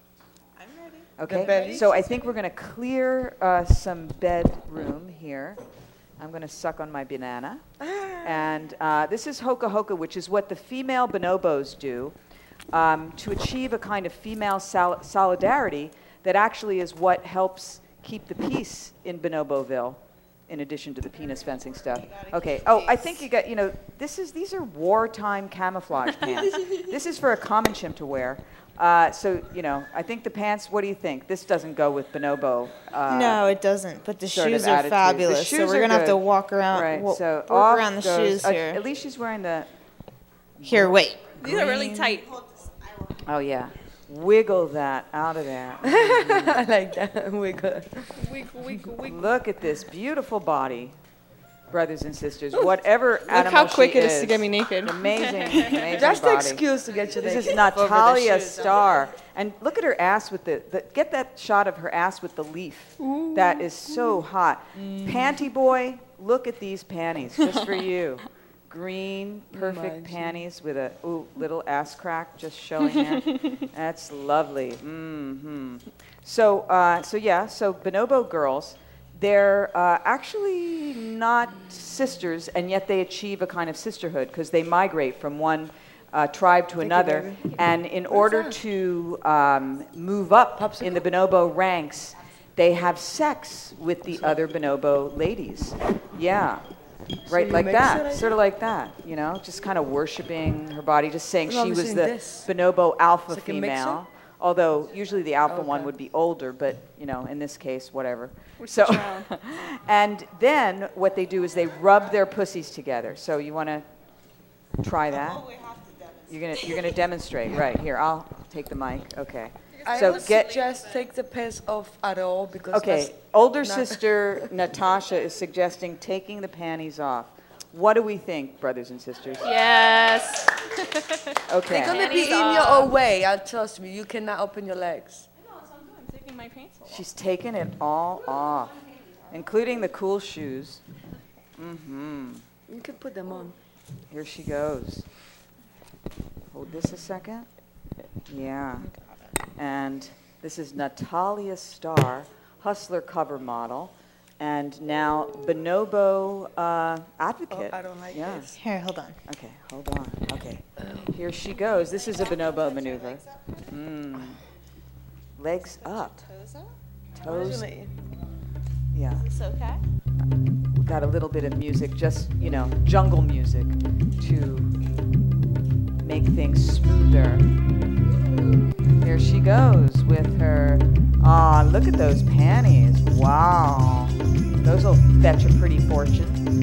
I'm ready. Okay, belly? so I think we're going to clear uh, some bedroom here. I'm going to suck on my banana. And uh, this is Hoka Hoka, which is what the female bonobos do um, to achieve a kind of female sol- solidarity that actually is what helps keep the peace in Bonoboville, in addition to the penis fencing stuff. Okay. Oh, I think you got, you know, this is, these are wartime camouflage pants. This is for a common chimp to wear. Uh, so, you know, I think the pants, what do you think? This doesn't go with bonobo. Uh, No, it doesn't. But the sort of shoes are attitude. The fabulous. shoes So we're are gonna have to good. walk around, Right, wa- so work off around the goes- shoes uh, here. At least she's wearing the... Here, wait. These are really green- tight. Oh, yeah. Wiggle that out of there. I like that. Wiggle. Wiggle, wiggle, wiggle. Look at this beautiful body, brothers and sisters. Whatever Look animal how quick she it is to get me naked. Amazing, amazing That's the body. excuse to get you This naked. is Over the Natalia shoes. Starr. And look at her ass with the, the, get that shot of her ass with the leaf. That is so hot. Panty boy, look at these panties, just for you. Green, perfect Imagine. panties with a ooh, little ass crack just showing there. That's lovely. Mm-hmm. So, uh, so yeah, so bonobo girls, they're uh, actually not sisters, and yet they achieve a kind of sisterhood because they migrate from one uh, tribe to another. And in order to um, move up in the bonobo ranks, they have sex with the other bonobo ladies. Yeah. Right, you like mix that, it, I sort of like that, you know, just kind of worshiping her body, just saying No, she I'm was saying the this. bonobo alpha It's like a mixer? female. Although usually the alpha one Okay. would be older, but you know, in this case, whatever. So, and then what they do is they rub their pussies together. So you want to try that? You're gonna you're gonna demonstrate, right? Here, I'll take the mic. Okay. I So would get suggest take the pants off at all because okay. that's Older not- sister Natasha is suggesting taking the panties off. What do we think, brothers and sisters? Yes. Okay. They're gonna be Panties in your off. way. I trust me. You cannot open your legs. I'm taking my pants off. She's taken it all off, including the cool shoes. Mm-hmm. You can put them on. Here she goes. Hold this a second. Yeah. And this is Natalia Starr, Hustler cover model, and now Bonobo uh, advocate. Oh, I don't like yeah. this. Here, hold on. Okay, hold on. Okay. Here she goes. This is a bonobo maneuver. Mm. Legs up. Toes up? Toes. Yeah. Is this okay? We got a little bit of music, just, you know, jungle music to make things smoother. Here she goes with her. Ah, look at those panties. Wow. Those will fetch a pretty fortune.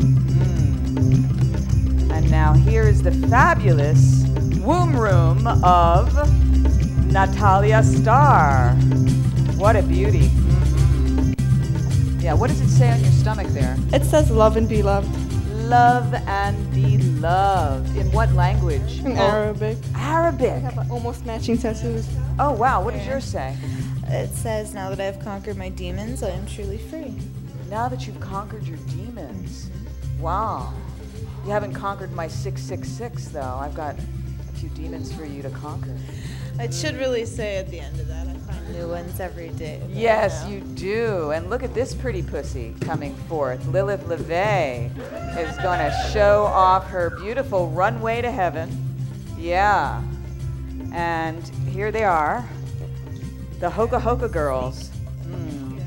Mm. And now here is the fabulous womb room of Natalia Starr. What a beauty. Mhm. Yeah, what does it say on your stomach there? It says love and be loved. Love and be loved. In what language? In Oh, Arabic. Arabic. I have uh, almost matching tattoos. Oh, wow. What does yours say? It says, now that I've conquered my demons, I am truly free. Now that you've conquered your demons. Wow. You haven't conquered my six six six, though. I've got a few demons for you to conquer. It should really say at the end of that, I find new ones every day. Yes, you do. And look at this pretty pussy coming forth. Lilith LeVay is going to show off her beautiful runway to heaven. Yeah. And here they are, the Hoka Hoka girls. Mm.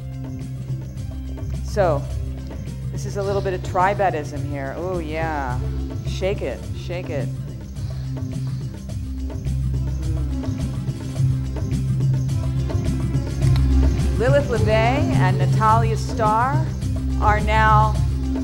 So, this is a little bit of tribadism here. Oh, yeah. Shake it, shake it. Lilith LeVay and Natalia Starr are now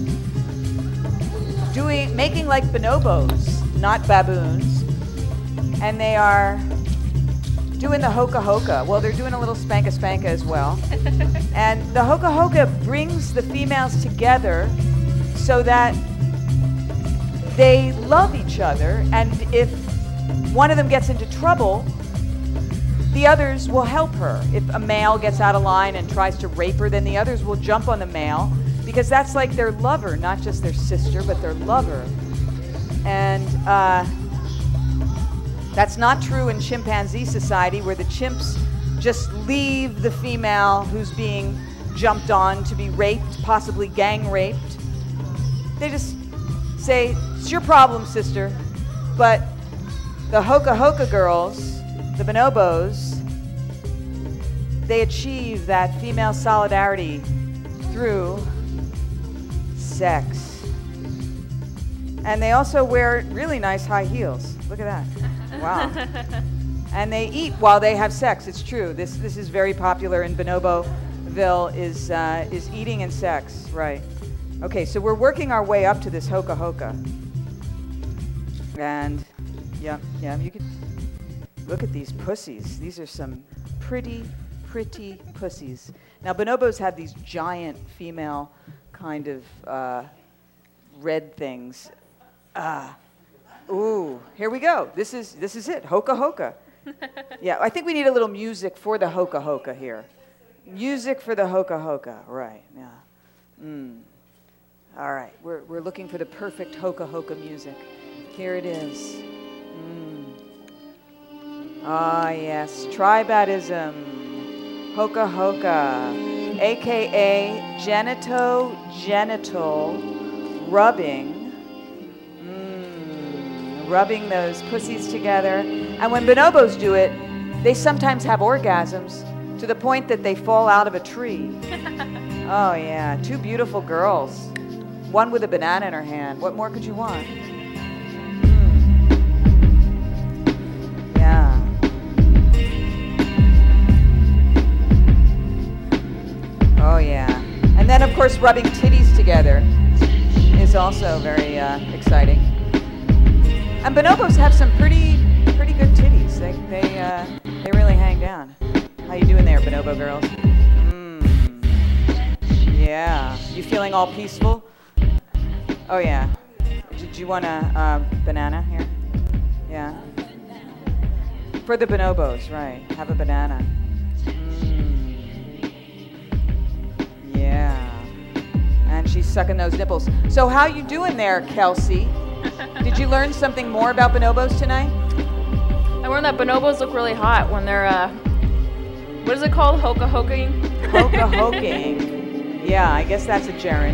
doing, making like bonobos, not baboons, and they are doing the Hoka Hoka. Well, they're doing a little Spanka Spanka as well. And the Hoka Hoka brings the females together so that they love each other, and if one of them gets into trouble, the others will help her. If a male gets out of line and tries to rape her, then the others will jump on the male, because that's like their lover, not just their sister, but their lover. And uh, that's not true in chimpanzee society, where the chimps just leave the female who's being jumped on to be raped, possibly gang raped. They just say, it's your problem, sister. But the Hoka Hoka girls, the bonobos, they achieve that female solidarity through sex. And they also wear really nice high heels. Look at that. Wow. And they eat while they have sex. It's true. This this is very popular in Bonoboville, is uh, is eating and sex. Right. Okay, so we're working our way up to this Hoka Hoka. And yeah, yeah, you could look at these pussies. These are some pretty, pretty pussies. Now, bonobos have these giant female kind of uh, red things. Ah, ooh, here we go. This is this is it. Hoka Hoka. Yeah, I think we need a little music for the Hoka Hoka here. Music for the Hoka Hoka. Right. Yeah. Mm. All right. We're we're looking for the perfect Hoka Hoka music. Here it is. Mm. Ah, yes, tribadism, Hoka Hoka, A K A genito-genital rubbing, mm, rubbing those pussies together. And when bonobos do it, they sometimes have orgasms to the point that they fall out of a tree. Oh, yeah, two beautiful girls, one with a banana in her hand. What more could you want? Oh, yeah. And then, of course, rubbing titties together is also very uh, exciting. And bonobos have some pretty, pretty good titties. They, they, uh, they really hang down. How you doing there, bonobo girls? Mm. Yeah. You feeling all peaceful? Oh, yeah. Did you want a uh, banana here? Yeah. For the bonobos, right. Have a banana. Yeah, and she's sucking those nipples. So how you doing there, Kelsey? Did you learn something more about bonobos tonight? I learned that bonobos look really hot when they're, uh, what is it called? Hoka Hoking? Hoka Hoking. Yeah, I guess that's a gerund.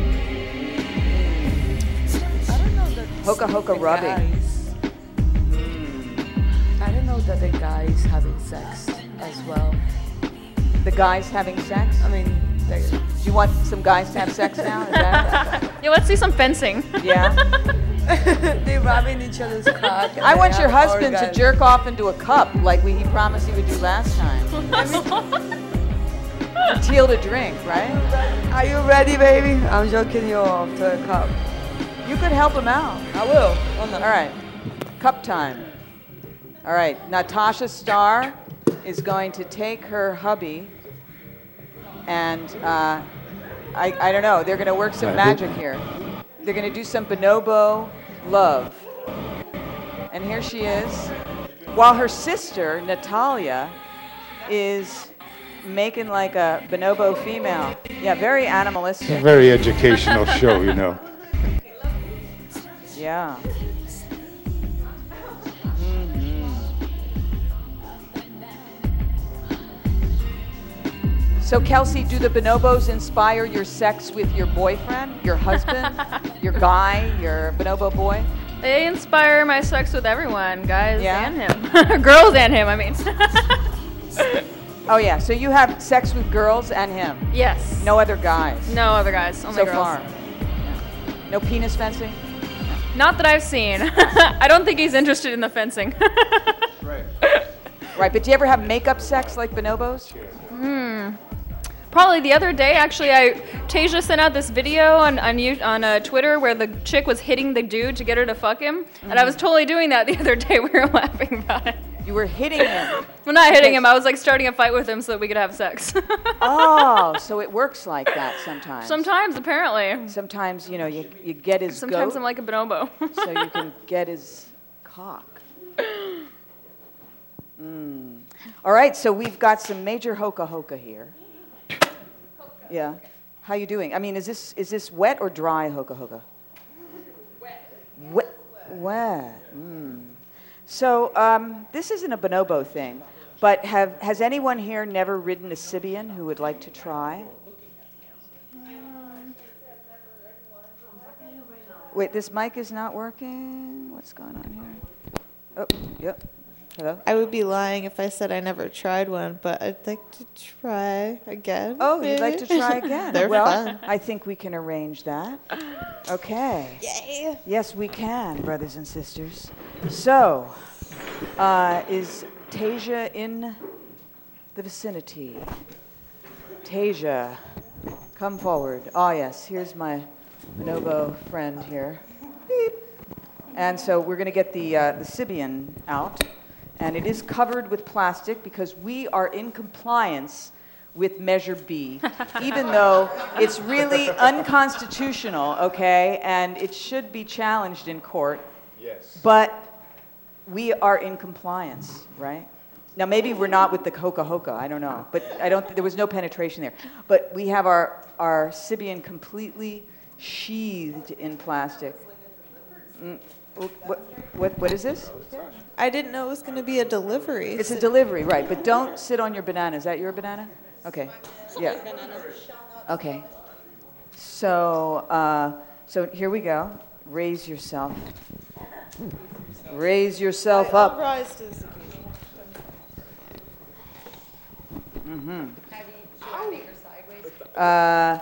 I don't know that Hoka Hoka the rubbing. Guys, I don't know that the guys having sex as well. The guys having sex? I mean, they, do you want some guys to have sex now? Is that Yeah, let's see some fencing. Yeah. They're rubbing each other's cock. and I they want your have husband to orgasms. jerk off into a cup like we, he promised he would do last time. For Teal to drink, right? Are you ready, baby? I'm joking you off to a cup. You could help him out. I will. Oh, no. All right, cup time. All right, Natasha Starr is going to take her hubby and uh, I, I don't know. They're going to work some Right. magic here. They're going to do some bonobo love. And here she is. While her sister, Natalia, is making like a bonobo female. Yeah, very animalistic. It's a very educational show, you know. Yeah. So Kelsey, do the bonobos inspire your sex with your boyfriend, your husband, your guy, your bonobo boy? They inspire my sex with everyone, guys Yeah? and him. Girls and him, I mean. Oh yeah, so you have sex with girls and him? Yes. No other guys? No other guys, only so girls. far? Yeah. No penis fencing? Not that I've seen. I don't think he's interested in the fencing. Right. Right, but do you ever have makeup sex like bonobos? Hmm. Probably the other day, actually, I Tasia sent out this video on on, you, on uh, Twitter where the chick was hitting the dude to get her to fuck him, mm-hmm. and I was totally doing that the other day. We were laughing about it. You were hitting him? Well, not hitting him. I was like starting a fight with him so that we could have sex. Oh, so it works like that sometimes. Sometimes, apparently. Sometimes, you know, you, you get his Sometimes goat, I'm like a bonobo. so you can get his cock. Mm. All right, so we've got some major hoka hoka here. Yeah. How you doing? I mean, is this is this wet or dry hoka hoka? Wet. Wet. Wet. Mm. So um, this isn't a bonobo thing, but have has anyone here never ridden a Sibian who would like to try? Wait, this mic is not working. What's going on here? Oh, yep. Hello? I would be lying if I said I never tried one, but I'd like to try again. Oh, you'd like to try again? They're well, fun. I think we can arrange that. Okay. Yay! Yes, we can, brothers and sisters. So, uh, is Tasia in the vicinity? Tasia, come forward. Ah, yes, here's my bonobo friend here. Beep. And so we're going to get the, uh, the Sibian out. And it is covered with plastic because we are in compliance with Measure B, even though it's really unconstitutional, okay, and it should be challenged in court. Yes. But we are in compliance, right? Now, maybe we're not with the hoka hoka, I don't know, but I don't. There was no penetration there. But we have our, our Sibian completely sheathed in plastic. Mm. What, what, what is this? I didn't know it was going to be a delivery. It's a delivery, right, but don't sit on your banana. Is that your banana? Okay. Yeah. Okay. So, uh, so here we go. Raise yourself. Raise yourself I'll up. rise to this occasion. Mm-hmm. Uh,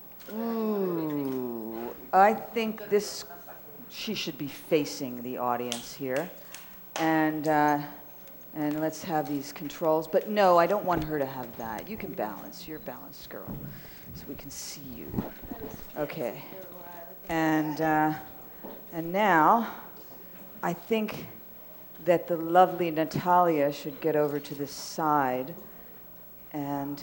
ooh, I think this, she should be facing the audience here. And, uh, and let's have these controls. But no, I don't want her to have that. You can balance. You're a balanced girl. So we can see you. Okay. And, uh, and now, I think that the lovely Natalia should get over to this side. And,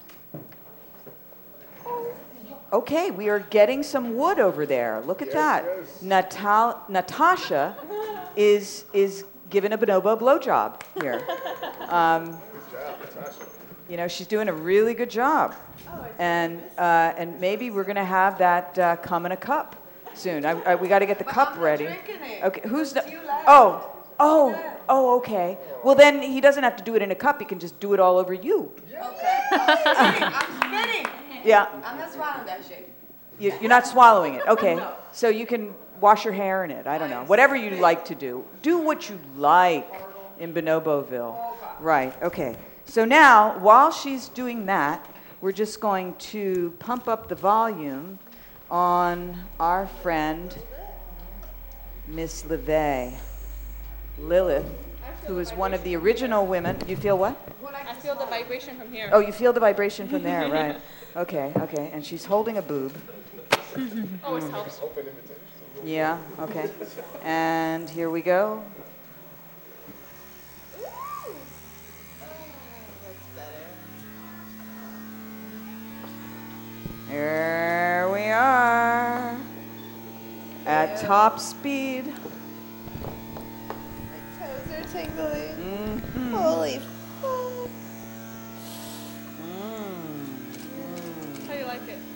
okay, we are getting some wood over there. Look at that. Natal- Natasha is, is giving a bonobo blowjob here. Um, you know, she's doing a really good job. And, uh, and maybe we're going to have that uh, come in a cup soon. I, I, we got to get the cup ready. Okay, who's the... Oh, oh, oh, okay. Well, then he doesn't have to do it in a cup. He can just do it all over you. Okay. I'm spitting. Yeah. I'm not swallowing that shit. You, you're not swallowing it. Okay. So you can wash your hair in it. I don't know. Whatever you like to do. Do what you like in Bonoboville. Right. Okay. So now, while she's doing that, we're just going to pump up the volume on our friend, Miss LeVay. Lilith, who is one of the original women. You feel what? I feel the vibration from here. Oh, you feel the vibration from there, right. Okay, okay. And she's holding a boob. Always helps. Yeah, okay. And here we go. There top speed. My toes are tingling. Mm-hmm. Holy fuck. How do you like it?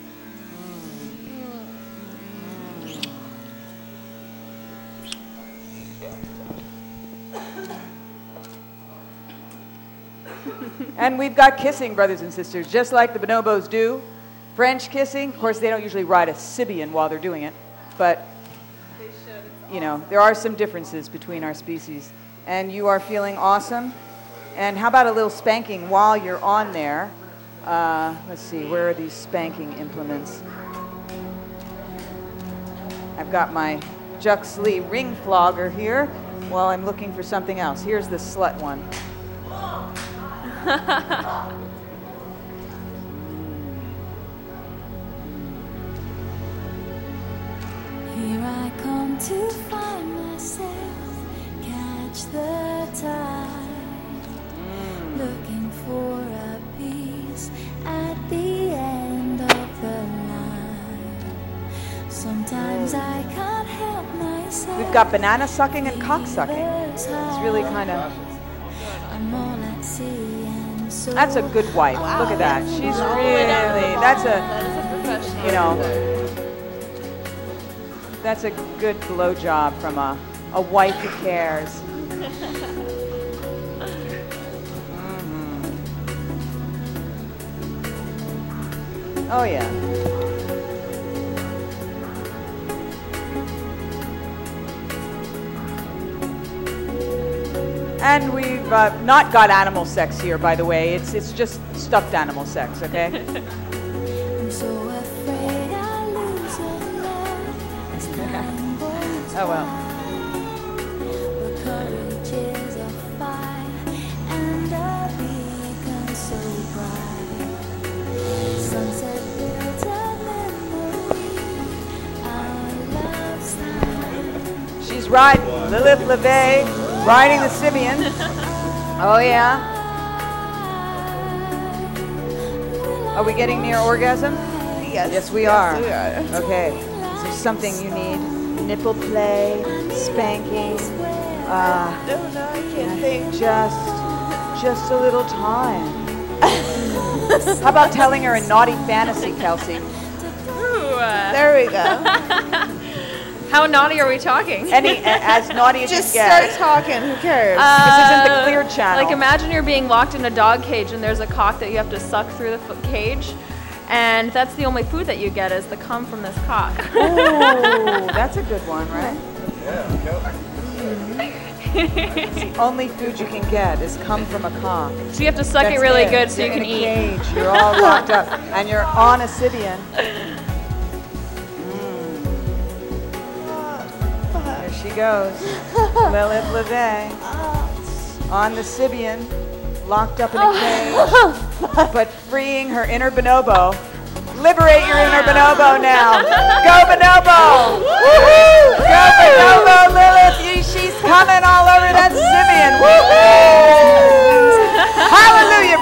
And we've got kissing, brothers and sisters, just like the bonobos do. French kissing. Of course, they don't usually ride a Sibian while they're doing it, but you know, there are some differences between our species. And you are feeling awesome. And how about a little spanking while you're on there? Uh, let's see, where are these spanking implements? I've got my Jux Lee ring flogger here while I'm looking for something else. Here's the slut one. Here I come to find myself, catch the tide, mm. looking for a piece at the end of the line. Sometimes mm. I can't help myself. We've got banana sucking and cock sucking. It's really kind of... I'm all at sea and so that's a good wife. Wow. Look at that. She's really... That's a... That is a professional. You know... That's a good blowjob from a, a wife who cares. Mm-hmm. Oh, yeah. And we've uh, not got animal sex here, by the way. It's, it's just stuffed animal sex, okay? I'm so afraid I'll lose your love. Oh well. The courage is a fire and a beacon so bright. Sunset builds a memory, our love's time. She's riding Lilith LeVay, riding the Sibian. Oh yeah. Are we getting near orgasm? Yes. Yes, we yes, are. We are. Okay. Is there something you need? Nipple play, spanking. Uh, no, no, I can't think. Just, just a little time. How about telling her a naughty fantasy, Kelsey? Ooh, uh, there we go. How naughty are we talking? Any, as naughty as Just you get. start talking. Who cares? Uh, this isn't the clear channel. Like imagine you're being locked in a dog cage and there's a cock that you have to suck through the f cage. And that's the only food that you get is the cum from this cock. Oh, that's a good one, right? It's the only food you can get is cum from a cock. So you have to suck That's it really it. good so You're you can in a eat. Cage. You're all locked up, and you're on a Sibian. Mm. There she goes, Lilith LeVay, on the Sibian, locked up in a cage, but freeing her inner bonobo. Liberate your inner bonobo now. Go bonobo! Woohoo! Go bonobo, Lilith! You, she's coming all over that Sibian. Woohoo! Hallelujah,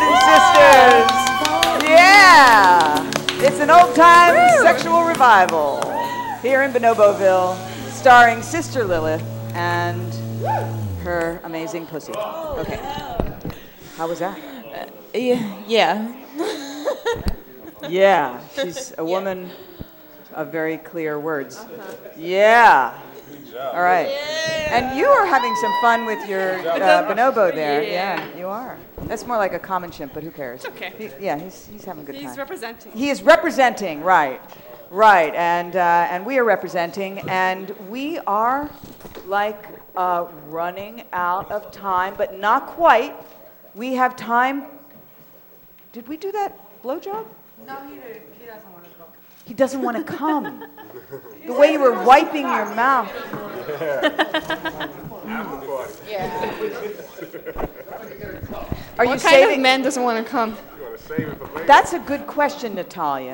brothers and sisters! Yeah! It's an old-time sexual revival here in Bonoboville, starring Sister Lilith and her amazing pussy. Okay. How was that? Uh, yeah. Yeah. Yeah, she's a woman of very clear words. Uh-huh. Yeah. All right. Yeah. And you are having some fun with your uh, bonobo there. Yeah. yeah, you are. That's more like a common chimp, but who cares? It's okay. He, yeah, he's, he's having a good he's time. He's representing. He is representing, right. Right, and, uh, and we are representing, and we are like uh, running out of time, but not quite. We have time. Did we do that blowjob? No, he, didn't. He doesn't want to come. He doesn't want to come. The way you were wiping your mouth. Yeah. Are you what kind saving? of man doesn't want to come? That's a good question, Natalia.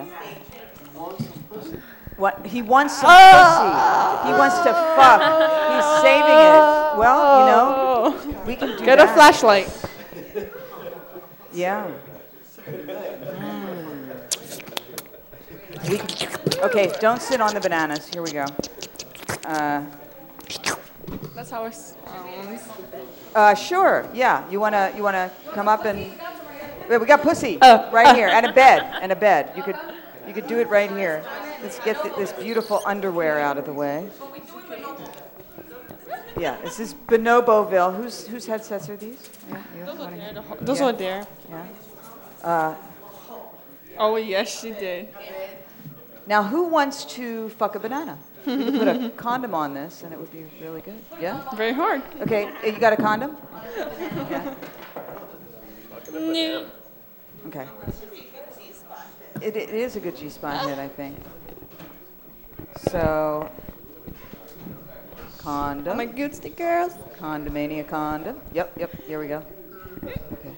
What he wants some Oh. pussy. He wants to fuck. He's saving it. Well, you know, we can do Get that. a flashlight. Yeah. Mm. We, okay, don't sit on the bananas. Here we go. Uh, That's how it sounds. uh, sure. Yeah. You wanna you wanna come up and wait, we got pussy right here and a bed and a bed. You could you could do it right here. Let's get th- this beautiful underwear out of the way. Yeah. This is Bonoboville. Whose whose headsets are these? Yeah, you Those are wanna- there. the whole- Those yeah. are there. Yeah. Uh, Oh yes, she did. now, who wants to fuck a banana? You could put a condom on this, and it would be really good. Yeah. Very hard. Okay. You got a condom? Yeah. No. Okay. It, it is a good G-spot hit, I think. So, condom. Oh my good stick girls. Condomania condom. Yep, yep, here we go. Okay.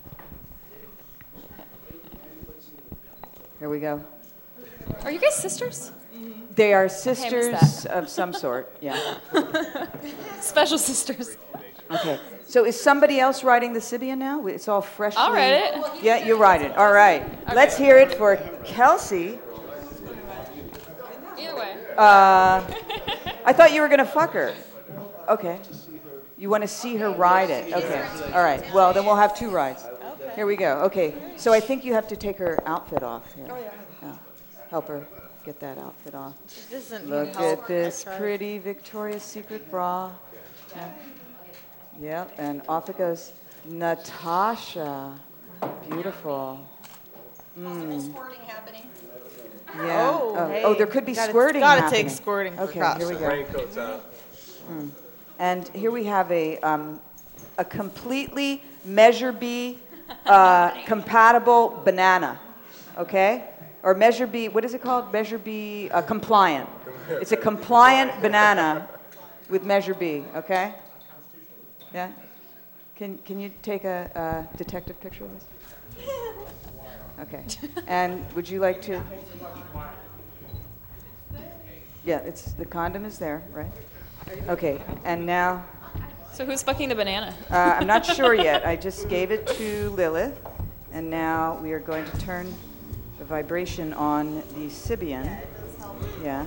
Here we go. Are you guys sisters? They are Okay, I missed sisters of some sort, yeah. Special sisters. Okay. So is somebody else riding the Sibian now? It's all freshly... I'll ride it. Yeah, you ride it. All right. Let's hear it for Kelsey. Either way. Uh, I thought you were going to fuck her. Okay. You want to see her ride it. Okay. All right. Well, then we'll have two rides. Here we go. Okay. So I think you have to take her outfit off here. Oh, yeah. Yeah. Help her get that outfit off. She doesn't Look help. at this I tried. pretty Victoria's Secret bra. Yeah. Yep, and off it goes. Natasha. Beautiful. Mm. Squirting happening. Yeah. Oh, oh, hey. oh, there could be Gotta- squirting gotta happening. take squirting Okay, precautions. here we go. Raincoat's out. Mm. And here we have a um, a completely Measure B uh, compatible banana, okay? Or Measure B, what is it called? Measure B uh, compliant. It's a compliant banana with Measure B, okay? Yeah? Can can you take a, a detective picture of this? Okay. And would you like to? Yeah, it's the condom is there, right? Okay. And now, So who's fucking the banana? uh, I'm not sure yet. I just gave it to Lilith, and now we are going to turn the vibration on the Sibian. Yeah.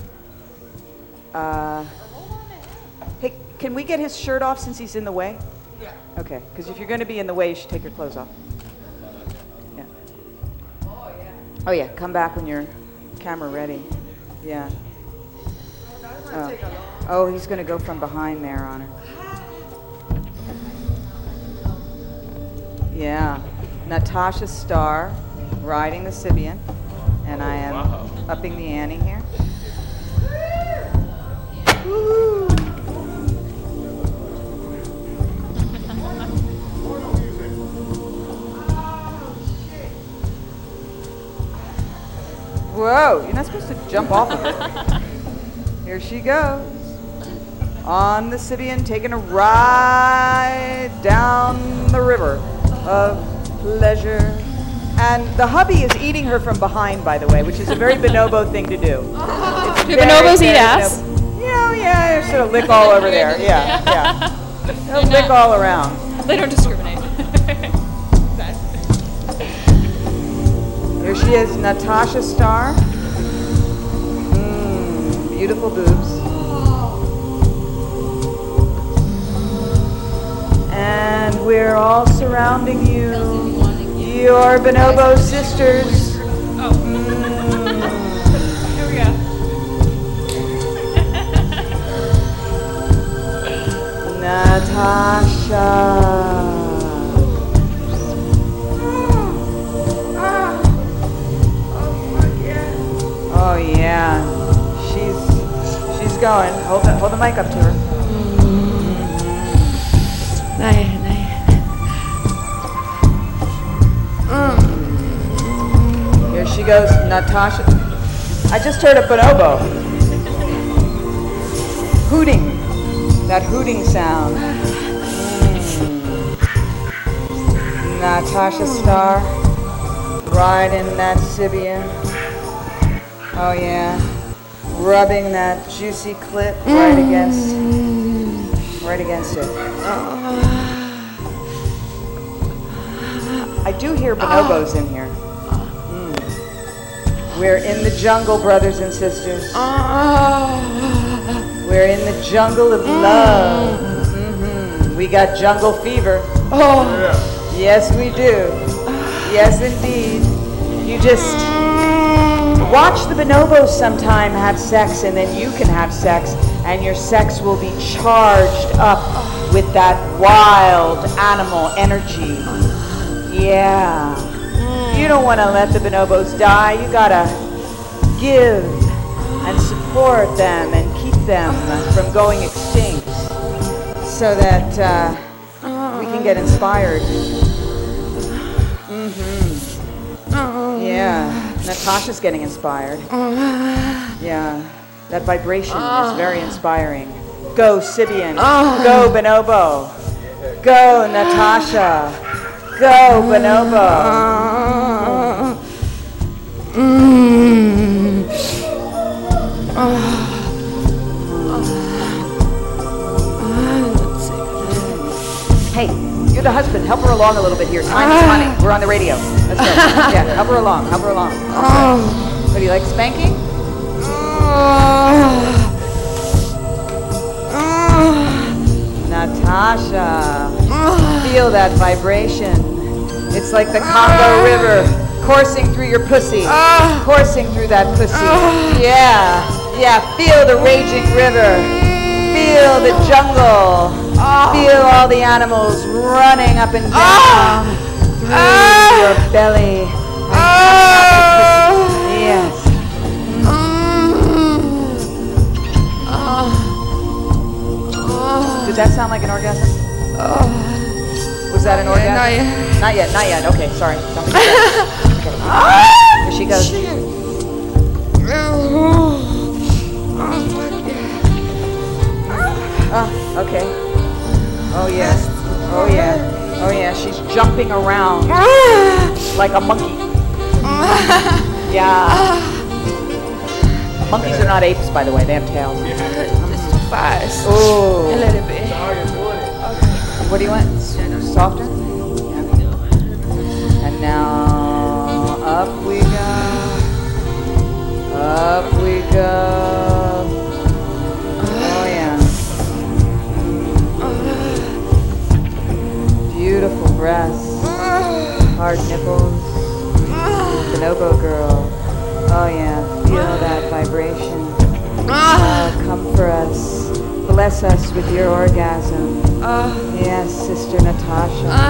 Uh, hey, can we get his shirt off since he's in the way? Yeah. Okay, because if you're going to be in the way, you should take your clothes off. Yeah. Oh, yeah, come back when your camera ready. Yeah. Oh, oh he's going to go from behind there on her. Yeah. Natasha Starr riding the Sibian, and I am Wow. upping the ante here. Whoa, you're not supposed to jump off of it. Here she goes. On the Sibian, taking a ride down the river of pleasure. And the hubby is eating her from behind, by the way, which is a very bonobo thing to do. It's Do very, bonobos very eat ass? bonobo. Yeah, yeah, they sort of lick all over there. Yeah, yeah. They'll lick all around. They don't discriminate. Here she is, Natasha Starr. Mmm, beautiful boobs. And we're all surrounding you, your bonobo sisters. Oh. Here we go. Natasha. Oh yeah, she's she's going. Hold the hold the mic up to her. Here she goes, Natasha. I just heard a bonobo hooting. That hooting sound. Mm. Natasha Starr riding that Sibian. Oh yeah, rubbing that juicy clit right against, right against it. I do hear bonobos in here. Mm. We're in the jungle, brothers and sisters. We're in the jungle of love. Mm-hmm. We got jungle fever. Oh. Yes, we do. Yes, indeed. You just watch the bonobos sometime have sex, and then you can have sex, and your sex will be charged up with that wild animal energy. Yeah. You don't want to let the bonobos die. You gotta give and support them and keep them from going extinct so that uh, we can get inspired. Mm-hmm. Yeah. Natasha's getting inspired. Yeah. That vibration is very inspiring. Go, Sibian. Go, bonobo. Go, Natasha. Go, bonobo. Mm. Hey, you're the husband. Help her along a little bit here. Time is money. We're on the radio. Let's go. Yeah, help her along. Help her along. What, do you like spanking? Natasha, feel that vibration. It's like the Congo River coursing through your pussy, coursing through that pussy. Yeah, yeah, feel the raging river. Feel the jungle. Feel all the animals running up and down through your belly. Yes. Did that sound like an orgasm? Was that an orgasm? Not yet. Not yet, not yet. Okay, sorry. Don't forget. Okay. Here she goes. Oh, okay. Oh yeah. Oh yeah. Oh yeah. She's jumping around like a monkey. Yeah. Monkeys are not apes, by the way. They have tails. This is too fast. Oh. A little bit. What do you want? Softer? And now up we go. Up we go. Oh yeah. Beautiful breasts. Hard nipples. Bonobo girl. Oh yeah. Feel that vibration. Oh, come for us. Bless us with your orgasm. Yes, Sister Natasha.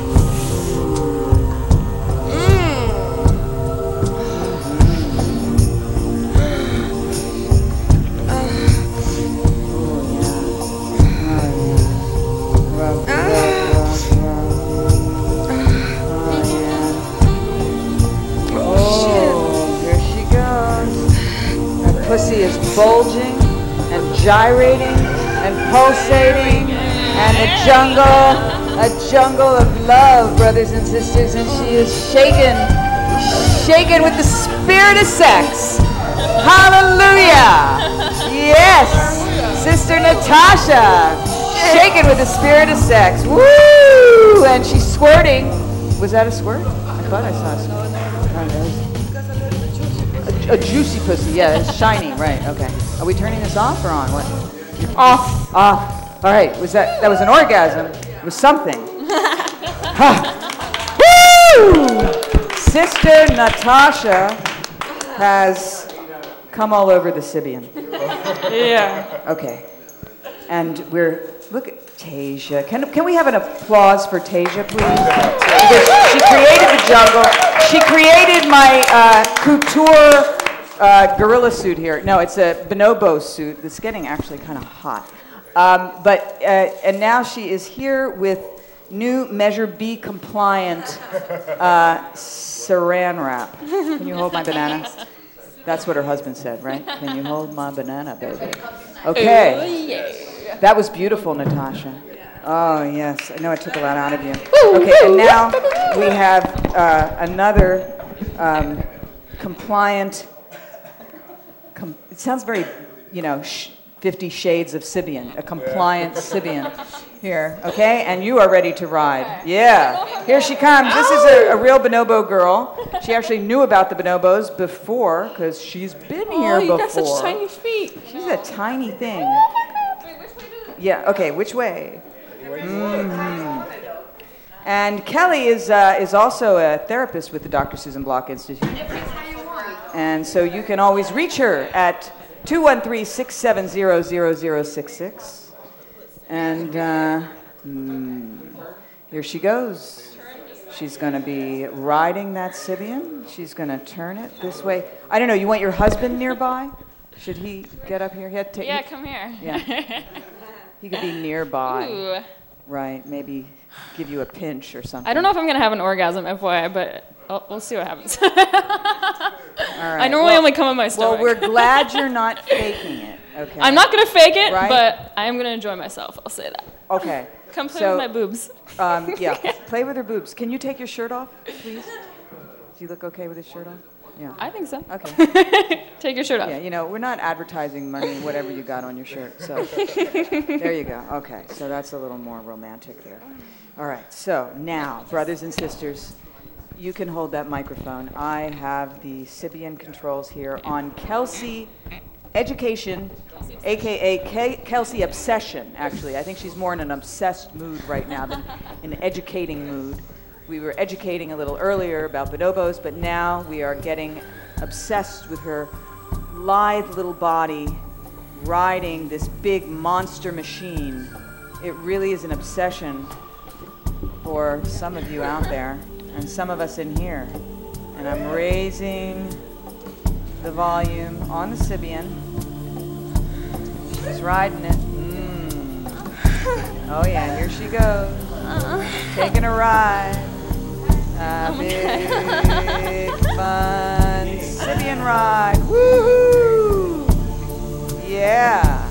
Pussy is bulging and gyrating and pulsating, and a jungle, a jungle of love, brothers and sisters, and she is shaken, shaken with the spirit of sex. Hallelujah! Yes, Sister Natasha, shaken with the spirit of sex. Woo! And she's squirting. Was that a squirt? I thought I saw a squirt. A juicy pussy, yeah, it's shiny, right, okay. Are we turning this off or on? What? Off. Off. All right, was that, that was an orgasm. It was something. Woo! Sister Natasha has come all over the Sibian. Yeah. Okay. And we're, look at Tasia. Can, can we have an applause for Tasia, please? Because she created the jungle. She created my uh, couture uh, gorilla suit here. No, it's a bonobo suit that's getting actually kind of hot. Um, but, uh, and now she is here with new Measure B compliant uh, saran wrap. Can you hold my banana? That's what her husband said, right? Can you hold my banana, baby? Okay. Oh, yeah. That was beautiful, Natasha. Oh, yes. I know it took a lot out of you. Okay, and now we have uh, another um, compliant, com it sounds very, you know, sh Fifty Shades of Sibian, a compliant Sibian here, okay? And you are ready to ride. Yeah, here she comes. This is a, a real bonobo girl. She actually knew about the bonobos before because she's been here Oh, you before. got such tiny feet. She's a tiny thing. Yeah, okay, which way? Mhm. And Kelly is, uh, is also a therapist with the Doctor Susan Block Institute. And so you can always reach her at two one three, six seven zero, zero zero six six. And uh, mm, here she goes. She's going to be riding that Sibian. She's going to turn it this way. I don't know, you want your husband nearby? Should he get up here? He had to, Yeah, he- come here. Yeah. He could be nearby. Ooh. Right, maybe give you a pinch or something. I don't know if I'm gonna have an orgasm, F Y I, but I'll, we'll see what happens. All right. I normally Well- only come in my stomach. Well, we're glad you're not faking it, okay? I'm not gonna fake it, Right? but I am gonna enjoy myself. I'll say that. Okay. Come play So, with my boobs. Um, yeah, play with her boobs. Can you take your shirt off, please? Do you look okay with his shirt off? Yeah. I think so. Okay. Take your shirt off. Yeah, you know, we're not advertising money, whatever you got on your shirt. So there you go. Okay, so that's a little more romantic there. All right, so now, brothers and sisters, you can hold that microphone. I have the Sibian controls here on Kelsey Education, a k a. Ke- Kelsey Obsession, actually. I think she's more in an obsessed mood right now than an educating mood. We were educating a little earlier about bonobos, but now we are getting obsessed with her lithe little body riding this big monster machine. It really is an obsession for some of you out there and some of us in here. And I'm raising the volume on the Sibian. She's riding it. Mm. Oh yeah, here she goes. Taking a ride. A big fun Sibian ride. Woohoo! Yeah.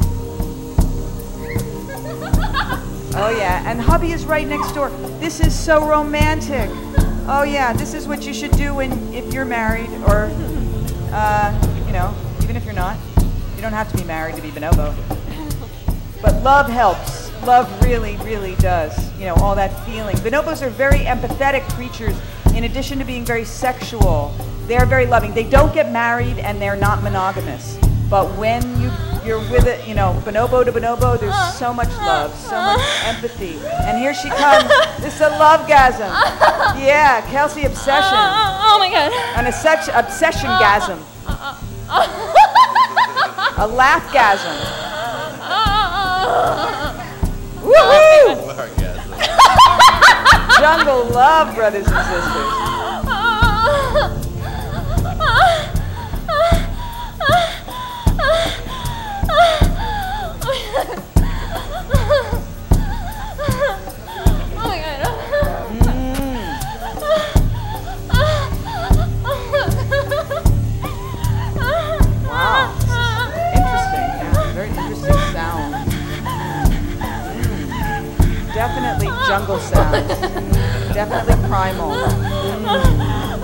Oh yeah, and hubby is right next door. This is so romantic. Oh yeah, this is what you should do when if you're married or uh, you know, even if you're not. You don't have to be married to be bonobo. But love helps. Love really, really does. You know, all that feeling. Bonobos are very empathetic creatures in addition to being very sexual. They're very loving. They don't get married and they're not monogamous. But when you, you're with it, you know, bonobo to bonobo, there's so much love, so much empathy. And here she comes. This is a lovegasm. Yeah, Kelsey Obsession. Oh my God. An obsession, obsession-gasm. A laugh-gasm. Woohoo! Jungle love, brothers and sisters. Oh my God. Wow. Interesting, yeah. Very interesting sound. Mm. Definitely jungle sounds. Definitely primal. Mm.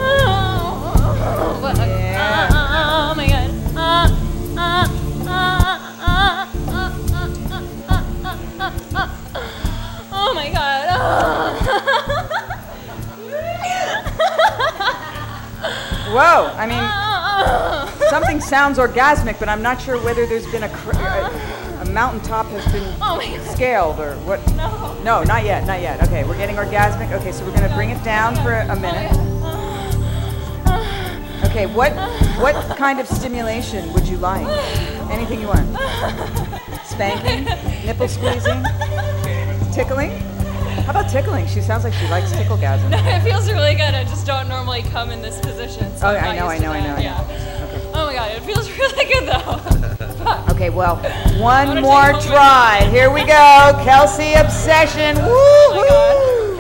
Yeah. Oh my God. Oh my God. Whoa, I mean, something sounds orgasmic, but I'm not sure whether there's been a, cr- a, a mountaintop has been Oh my God. scaled or what. No. No, not yet, not yet. Okay, we're getting orgasmic. Okay, so we're gonna bring it down for a minute. Okay, what what kind of stimulation would you like? Anything you want? Spanking? Nipple squeezing? Tickling? How about tickling? She sounds like she likes ticklegasm. No, it feels really good. I just don't normally come in this position. So Oh, I'm I not know, I used to know, I know, that. I Yeah. know. Okay. Oh my God, it feels really good though. Okay, well, I one wanna more take a moment. try. Here we go. Kelsey Obsession. Woo-hoo!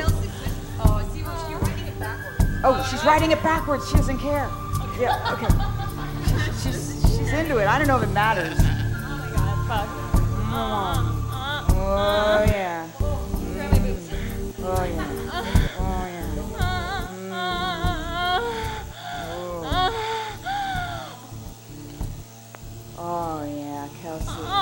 Oh, she's riding it backwards. She doesn't care. Yeah, okay. She's, she's, she's into it. I don't know if it matters. Oh my God, fuck. Oh, yeah. Mm. Oh, yeah. Oh, yeah. Mm. Oh. Oh, yeah, Kelsey.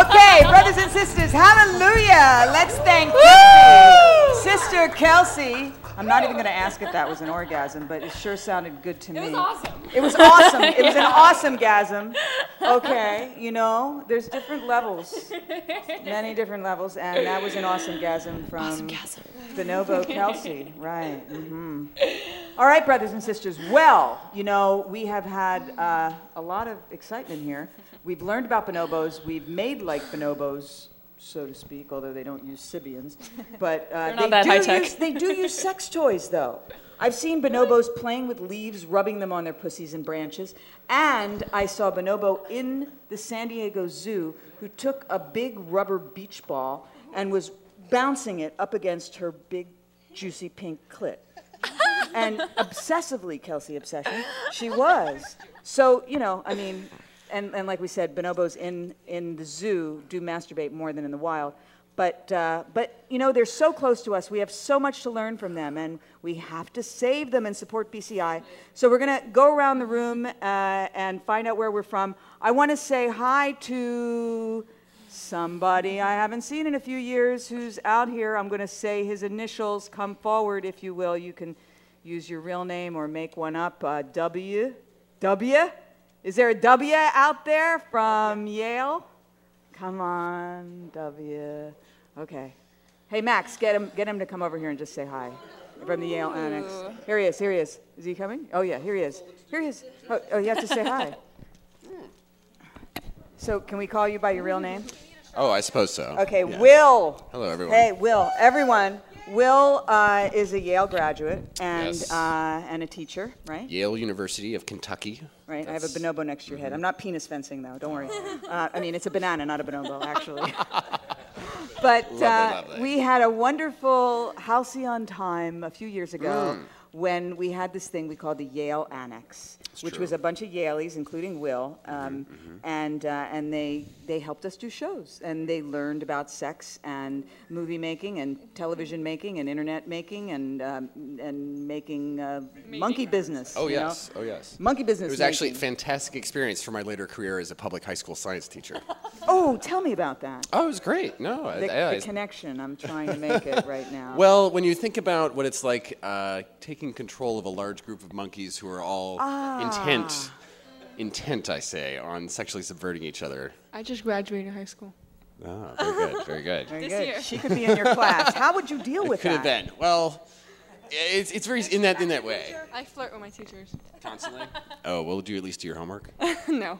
Okay, brothers and sisters, hallelujah. Let's thank Kelsey. Sister Kelsey. I'm not even going to ask if that was an orgasm, but it sure sounded good to me. It was awesome. It was awesome. It was an Yeah. awesome gasm. Okay, you know, there's different levels. Many different levels, and that was an awesome gasm from Awesome gasm. Bonobo Kelsey. Right. Mm-hmm. All right, brothers and sisters. Well, you know, we have had uh, a lot of excitement here. We've learned about bonobos. We've made like bonobos, so to speak, although they don't use Sibians. But uh, They're not they, that do high-tech. use, they do use sex toys, though. I've seen bonobos playing with leaves, rubbing them on their pussies and branches. And I saw a bonobo in the San Diego Zoo who took a big rubber beach ball and was bouncing it up against her big, juicy pink clit. And obsessively, Kelsey Obsession, she was. So, you know, I mean, and, and like we said, bonobos in, in the zoo do masturbate more than in the wild. But, uh, but, you know, they're so close to us. We have so much to learn from them, and we have to save them and support B C I. So we're going to go around the room uh, and find out where we're from. I want to say hi to somebody I haven't seen in a few years who's out here. I'm going to say his initials. Come forward, if you will. You can use your real name or make one up. Uh, W? W? Is there a W out there from Yale? Come on, W. Okay. Hey, Max, get him, get him to come over here and just say hi from the Yale Annex. Here he is, here he is. Is he coming? Oh, yeah, here he is. Here he is. Oh, oh you have to say hi. So can we call you by your real name? Oh, I suppose so. Okay, Yes. Will. Hello, everyone. Hey, Will. Everyone. Will uh, is a Yale graduate and Yes. uh, and a teacher, right? Yale University of Kentucky. Right. I have a bonobo next to your head. I'm not penis fencing though. Don't worry. Uh, I mean, it's a banana, not a bonobo, actually. But Lovely, uh, lovely. we had a wonderful halcyon time a few years ago Mm. when we had this thing we called the Yale Annex, It's which true. was a bunch of Yaleys, including Will, um, mhm. and uh, and they they helped us do shows, and they learned about sex and movie making and television making and internet making and um, and making uh, monkey business. Oh, you know? yes. Oh, yes. Monkey business. It was actually a making. fantastic experience for my later career as a public high school science teacher. Oh, tell me about that. Oh, it was great. No, I- The, I- the connection. I'm trying to make it right now. Well, when you think about what it's like uh, taking control of a large group of monkeys who are all Ah. intent, intent, I say, on sexually subverting each other. I just graduated high school. Oh, very good, very good. Very good. She could be in your class. How would you deal with Could have that? been. Well, it's it's very in that in that way. I flirt with my teachers. Constantly. Oh, well, do you at least do your homework? No.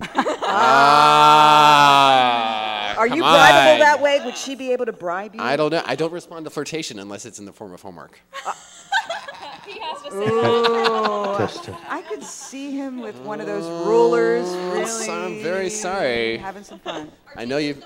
Ah, Are you come bribable on. that way? Would she be able to bribe you? I don't know. I don't respond to flirtation unless it's in the form of homework. He has to say Ooh, Just to- I could see him with one of those rulers, really. I'm very sorry. Having some fun. I know you.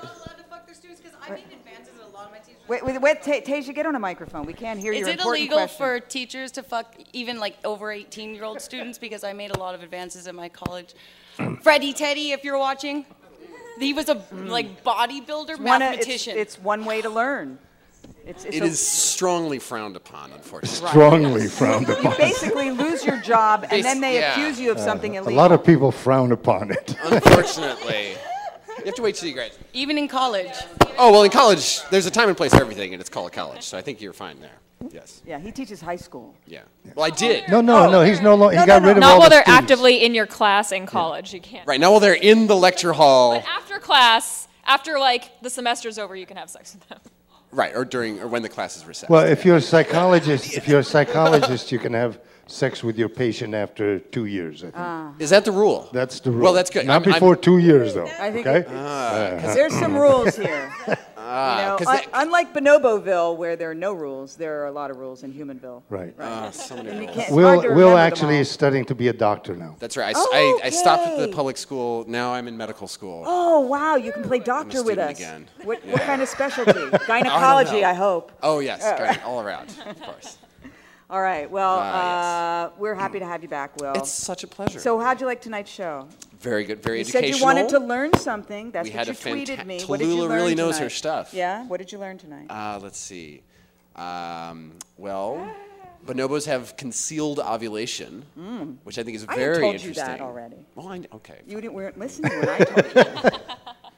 Wait, wait, wait, Ta- Tasia, get on a microphone. We can't hear Is your it important illegal question. for teachers to fuck even like over eighteen-year-old students? Because I made a lot of advances in my college. Freddie Teddy, if you're watching, he was a like bodybuilder, It's one, uh, it's- mathematician. It's, one way to learn. It's, it's It a- is strongly frowned upon, unfortunately. Strongly frowned You upon. basically lose your job, and then they Yeah. accuse you of Uh, something a illegal. lot of people frown upon it. Unfortunately. You have to wait till you graduate. Even in college. Oh, well, in college, there's a time and place for everything, and it's called college, so I think you're fine there. Yes. Yeah, he teaches high school. Yeah. Well, I did. No, no, no. He's no longer. He got rid of Not all while the they're students. actively in your class in college. You can't. Right, now while they're in the lecture hall. After class, after like the semester's over, you can have sex with them. Right, or during, or when the class is recessed. Well, if you're a psychologist, if you're a psychologist, you can have sex with your patient after two years. I think. Ah. Is that the rule? That's the rule. Well, that's good. Not I'm- before I'm- two years, though. I think okay. it- Uh, Because there's some rules here. Ah, you know, 'cause un- that- unlike Bonoboville, where there are no rules, there are a lot of rules in Humanville. Right. Ah, so many And you rules. can't- it's Will hard to Will remember them actually all. is studying to be a doctor now. That's right. I, s- I- I stopped at the Okay. public school. Now I'm in medical school. Oh, wow, you can play doctor with student us. again. What, what kind of specialty? I Gynecology, know. I, hope. Oh, yes. Oh. Great. All around, of course. All right, well, Ah, uh, we're happy to have you back, Will. It's such a pleasure. So how'd you like tonight's show? Very good. Very You said educational. you wanted to learn something. That's We what had you a tweeted fanta- me. What did you Tallulah learn really knows tonight? her stuff. Yeah? What did you learn tonight? Uh, let's see. Um, well, bonobos have concealed ovulation, which I think is I very told you interesting. that already. Well, I, okay. You didn't, weren't listening when I told you.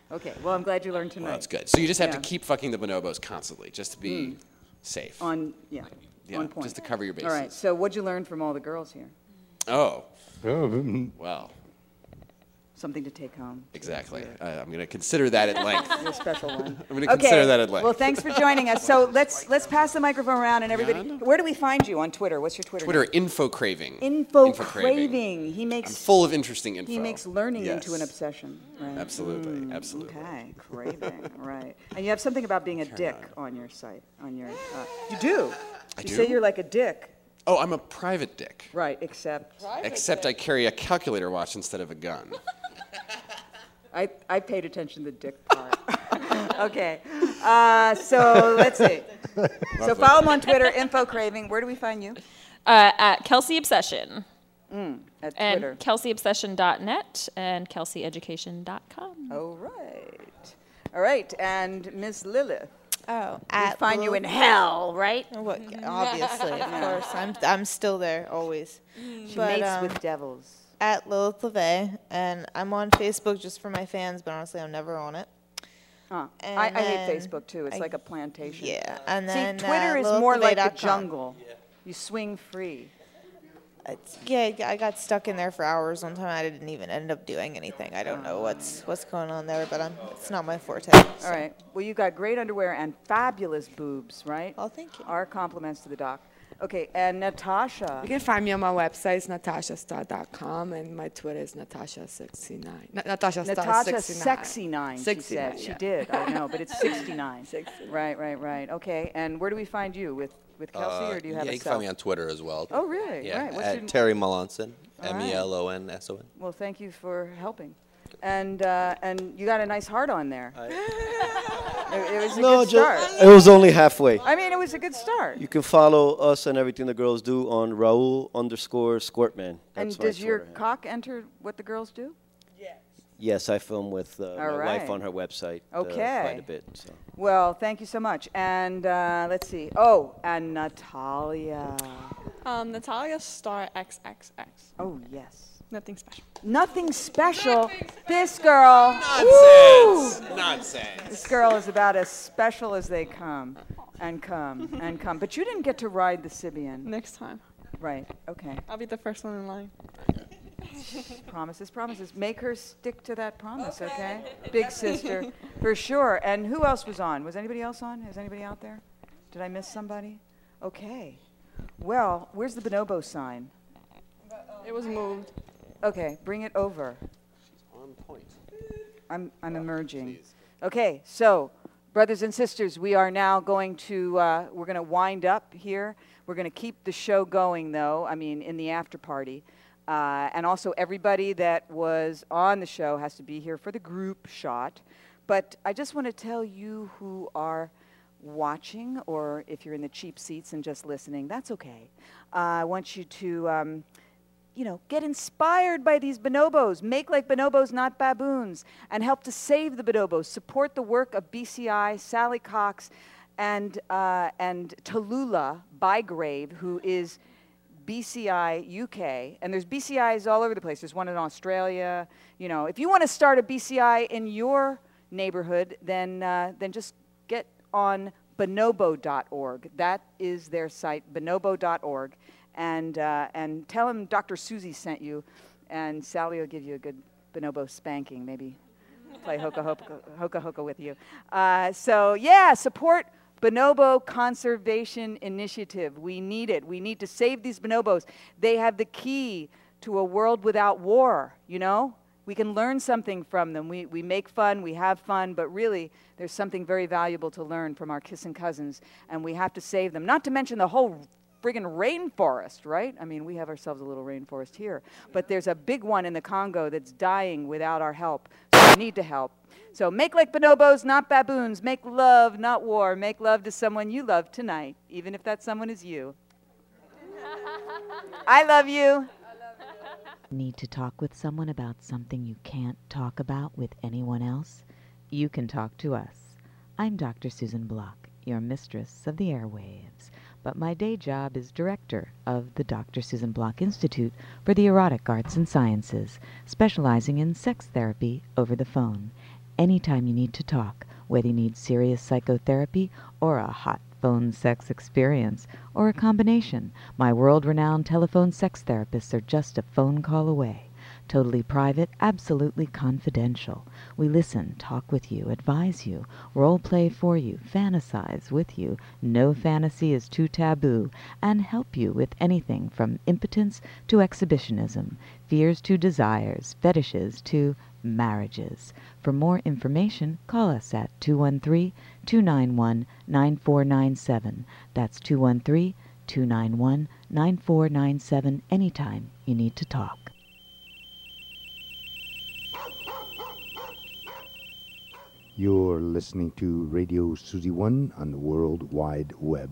Okay. Well, I'm glad you learned tonight. Well, that's good. So you just have Yeah. to keep fucking the bonobos constantly, just to be Mm. safe. On yeah, Yeah, on point. just to cover your bases. All right. So what'd you learn from all the girls here? Oh. Well. Something to take home. Exactly. Uh, I'm going to consider that at length. Your special one. I'm going to consider that at length. Well, thanks for joining us. So let's let's pass the microphone around and everybody. Where do we find you on Twitter? What's your Twitter? Twitter, name? info craving. Info, Info craving. He makes. I'm full of interesting info. He makes learning Yes. into an obsession. Right? Absolutely, Mm, absolutely. Okay, craving. Right. And you have something about being a dick on your site. On your. Uh, you do. I you do? say you're like a dick. Oh, I'm a private dick. Right. Except. Except I carry a calculator watch instead of a gun. I, I paid attention to the dick part. Okay. Uh, so let's see. So Lovely. follow him on Twitter, Info Craving. Where do we find you? Uh, at Kelsey Obsession. Mm, at and Twitter. Kelsey Obsession dot net and Kelsey Education dot com. All right. All right. And Miss Lilith. Oh, we at find you in Lilith- hell, right? What, obviously, of Yeah. course. I'm I'm still there always. She But, mates um, with devils. At Lilith LeVay, and I'm on Facebook just for my fans, but honestly, I'm never on it. Huh. And I, I hate then Facebook too. It's I- like a plantation. Yeah, and See, then, Twitter uh, is lilith more levay like the dot com. jungle. You swing free. It's, yeah, I got stuck in there for hours one time. I didn't even end up doing anything. I don't know what's what's going on there, but I'm, it's not my forte. All right. Well, you got great underwear and fabulous boobs, right? Oh, thank you. Our compliments to the doc. Okay, and Natasha. You can find me on my website, it's natasha star dot com, and my Twitter is natasha sixty-nine. Na- Natasha Star Natasha sixty-nine. Sexy Nine, she sixty-nine, said. She yeah. did, I know, but it's sixty-nine. Right, right, right. Okay, and where do we find you? With with Kelsey, Uh, or do you have yeah, a you can cell? find me on Twitter as well. Oh, really? Yeah, Right. What's at your- Terry Melanson, All M E L O N S O N. Well, thank you for helping. And uh, and you got a nice heart on there. it, it was a No, good ju- start. it was only halfway. I mean, it was a good start. You can follow us and everything the girls do on Raul underscore Squirtman. And That's my does your Twitter handle. cock enter what the girls do? Yes, I film with uh, my All right. wife on her website uh, Okay. quite a bit. So. Well, thank you so much. And uh, let's see. Oh, and Natalia. Um, Natalia Star X X X. Oh, yes. Nothing special. Nothing special. This girl. Nonsense. Woo! Nonsense. This girl is about as special as they come, and come, and come. But you didn't get to ride the Sibian. Next time. Right. Okay. I'll be the first one in line. Promises, promises. Make her stick to that promise, okay? Big sister, for sure. And who else was on? Was anybody else on? Is anybody out there? Did I miss somebody? Okay. Well, where's the bonobo sign? It was moved. Okay, bring it over. On point. I'm I'm emerging. Okay, so brothers and sisters, we are now going to uh, we're going to wind up here. We're going to keep the show going, though. I mean, in the after party, uh, and also everybody that was on the show has to be here for the group shot. But I just want to tell you who are watching, or if you're in the cheap seats and just listening, that's okay. Uh, I want you to. Um, You know, get inspired by these bonobos. Make like bonobos, not baboons, and help to save the bonobos. Support the work of B C I, Sally Cox, and uh, and Tallulah Bygrave, who is B C I U K. And there's B C Is all over the place. There's one in Australia. You know, if you want to start a B C I in your neighborhood, then uh, then just get on bonobo dot org. That is their site, bonobo dot org. And, uh, and tell him Doctor Susie sent you, and Sally will give you a good bonobo spanking, maybe play hoka hoka, hoka, hoka with you. Uh, so, yeah, support Bonobo Conservation Initiative. We need it. We need to save these bonobos. They have the key to a world without war, you know? We can learn something from them. We, we make fun, we have fun, but really there's something very valuable to learn from our kissing cousins, and we have to save them. Not to mention the whole friggin' rainforest, right? I mean, we have ourselves a little rainforest here, but there's a big one in the Congo that's dying without our help, so we need to help. So make like bonobos, not baboons. Make love, not war. Make love to someone you love tonight, even if that someone is you. I love you. Need to talk with someone about something you can't talk about with anyone else? You can talk to us. I'm Doctor Susan Block, your mistress of the airwaves, but my day job is director of the Doctor Susan Block Institute for the Erotic Arts and Sciences, specializing in sex therapy over the phone. anytime you need to talk, whether you need serious psychotherapy or a hot phone sex experience, or a combination. My world-renowned telephone sex therapists are just a phone call away. Totally private, absolutely confidential. We listen, talk with you, advise you, role play for you, fantasize with you. No fantasy is too taboo, and help you with anything from impotence to exhibitionism, fears to desires, fetishes to marriages. For more information, call us at two one three, two nine one, nine four nine seven. That's two one three, two nine one, nine four nine seven anytime you need to talk. You're listening to Radio Susie One on the World Wide Web.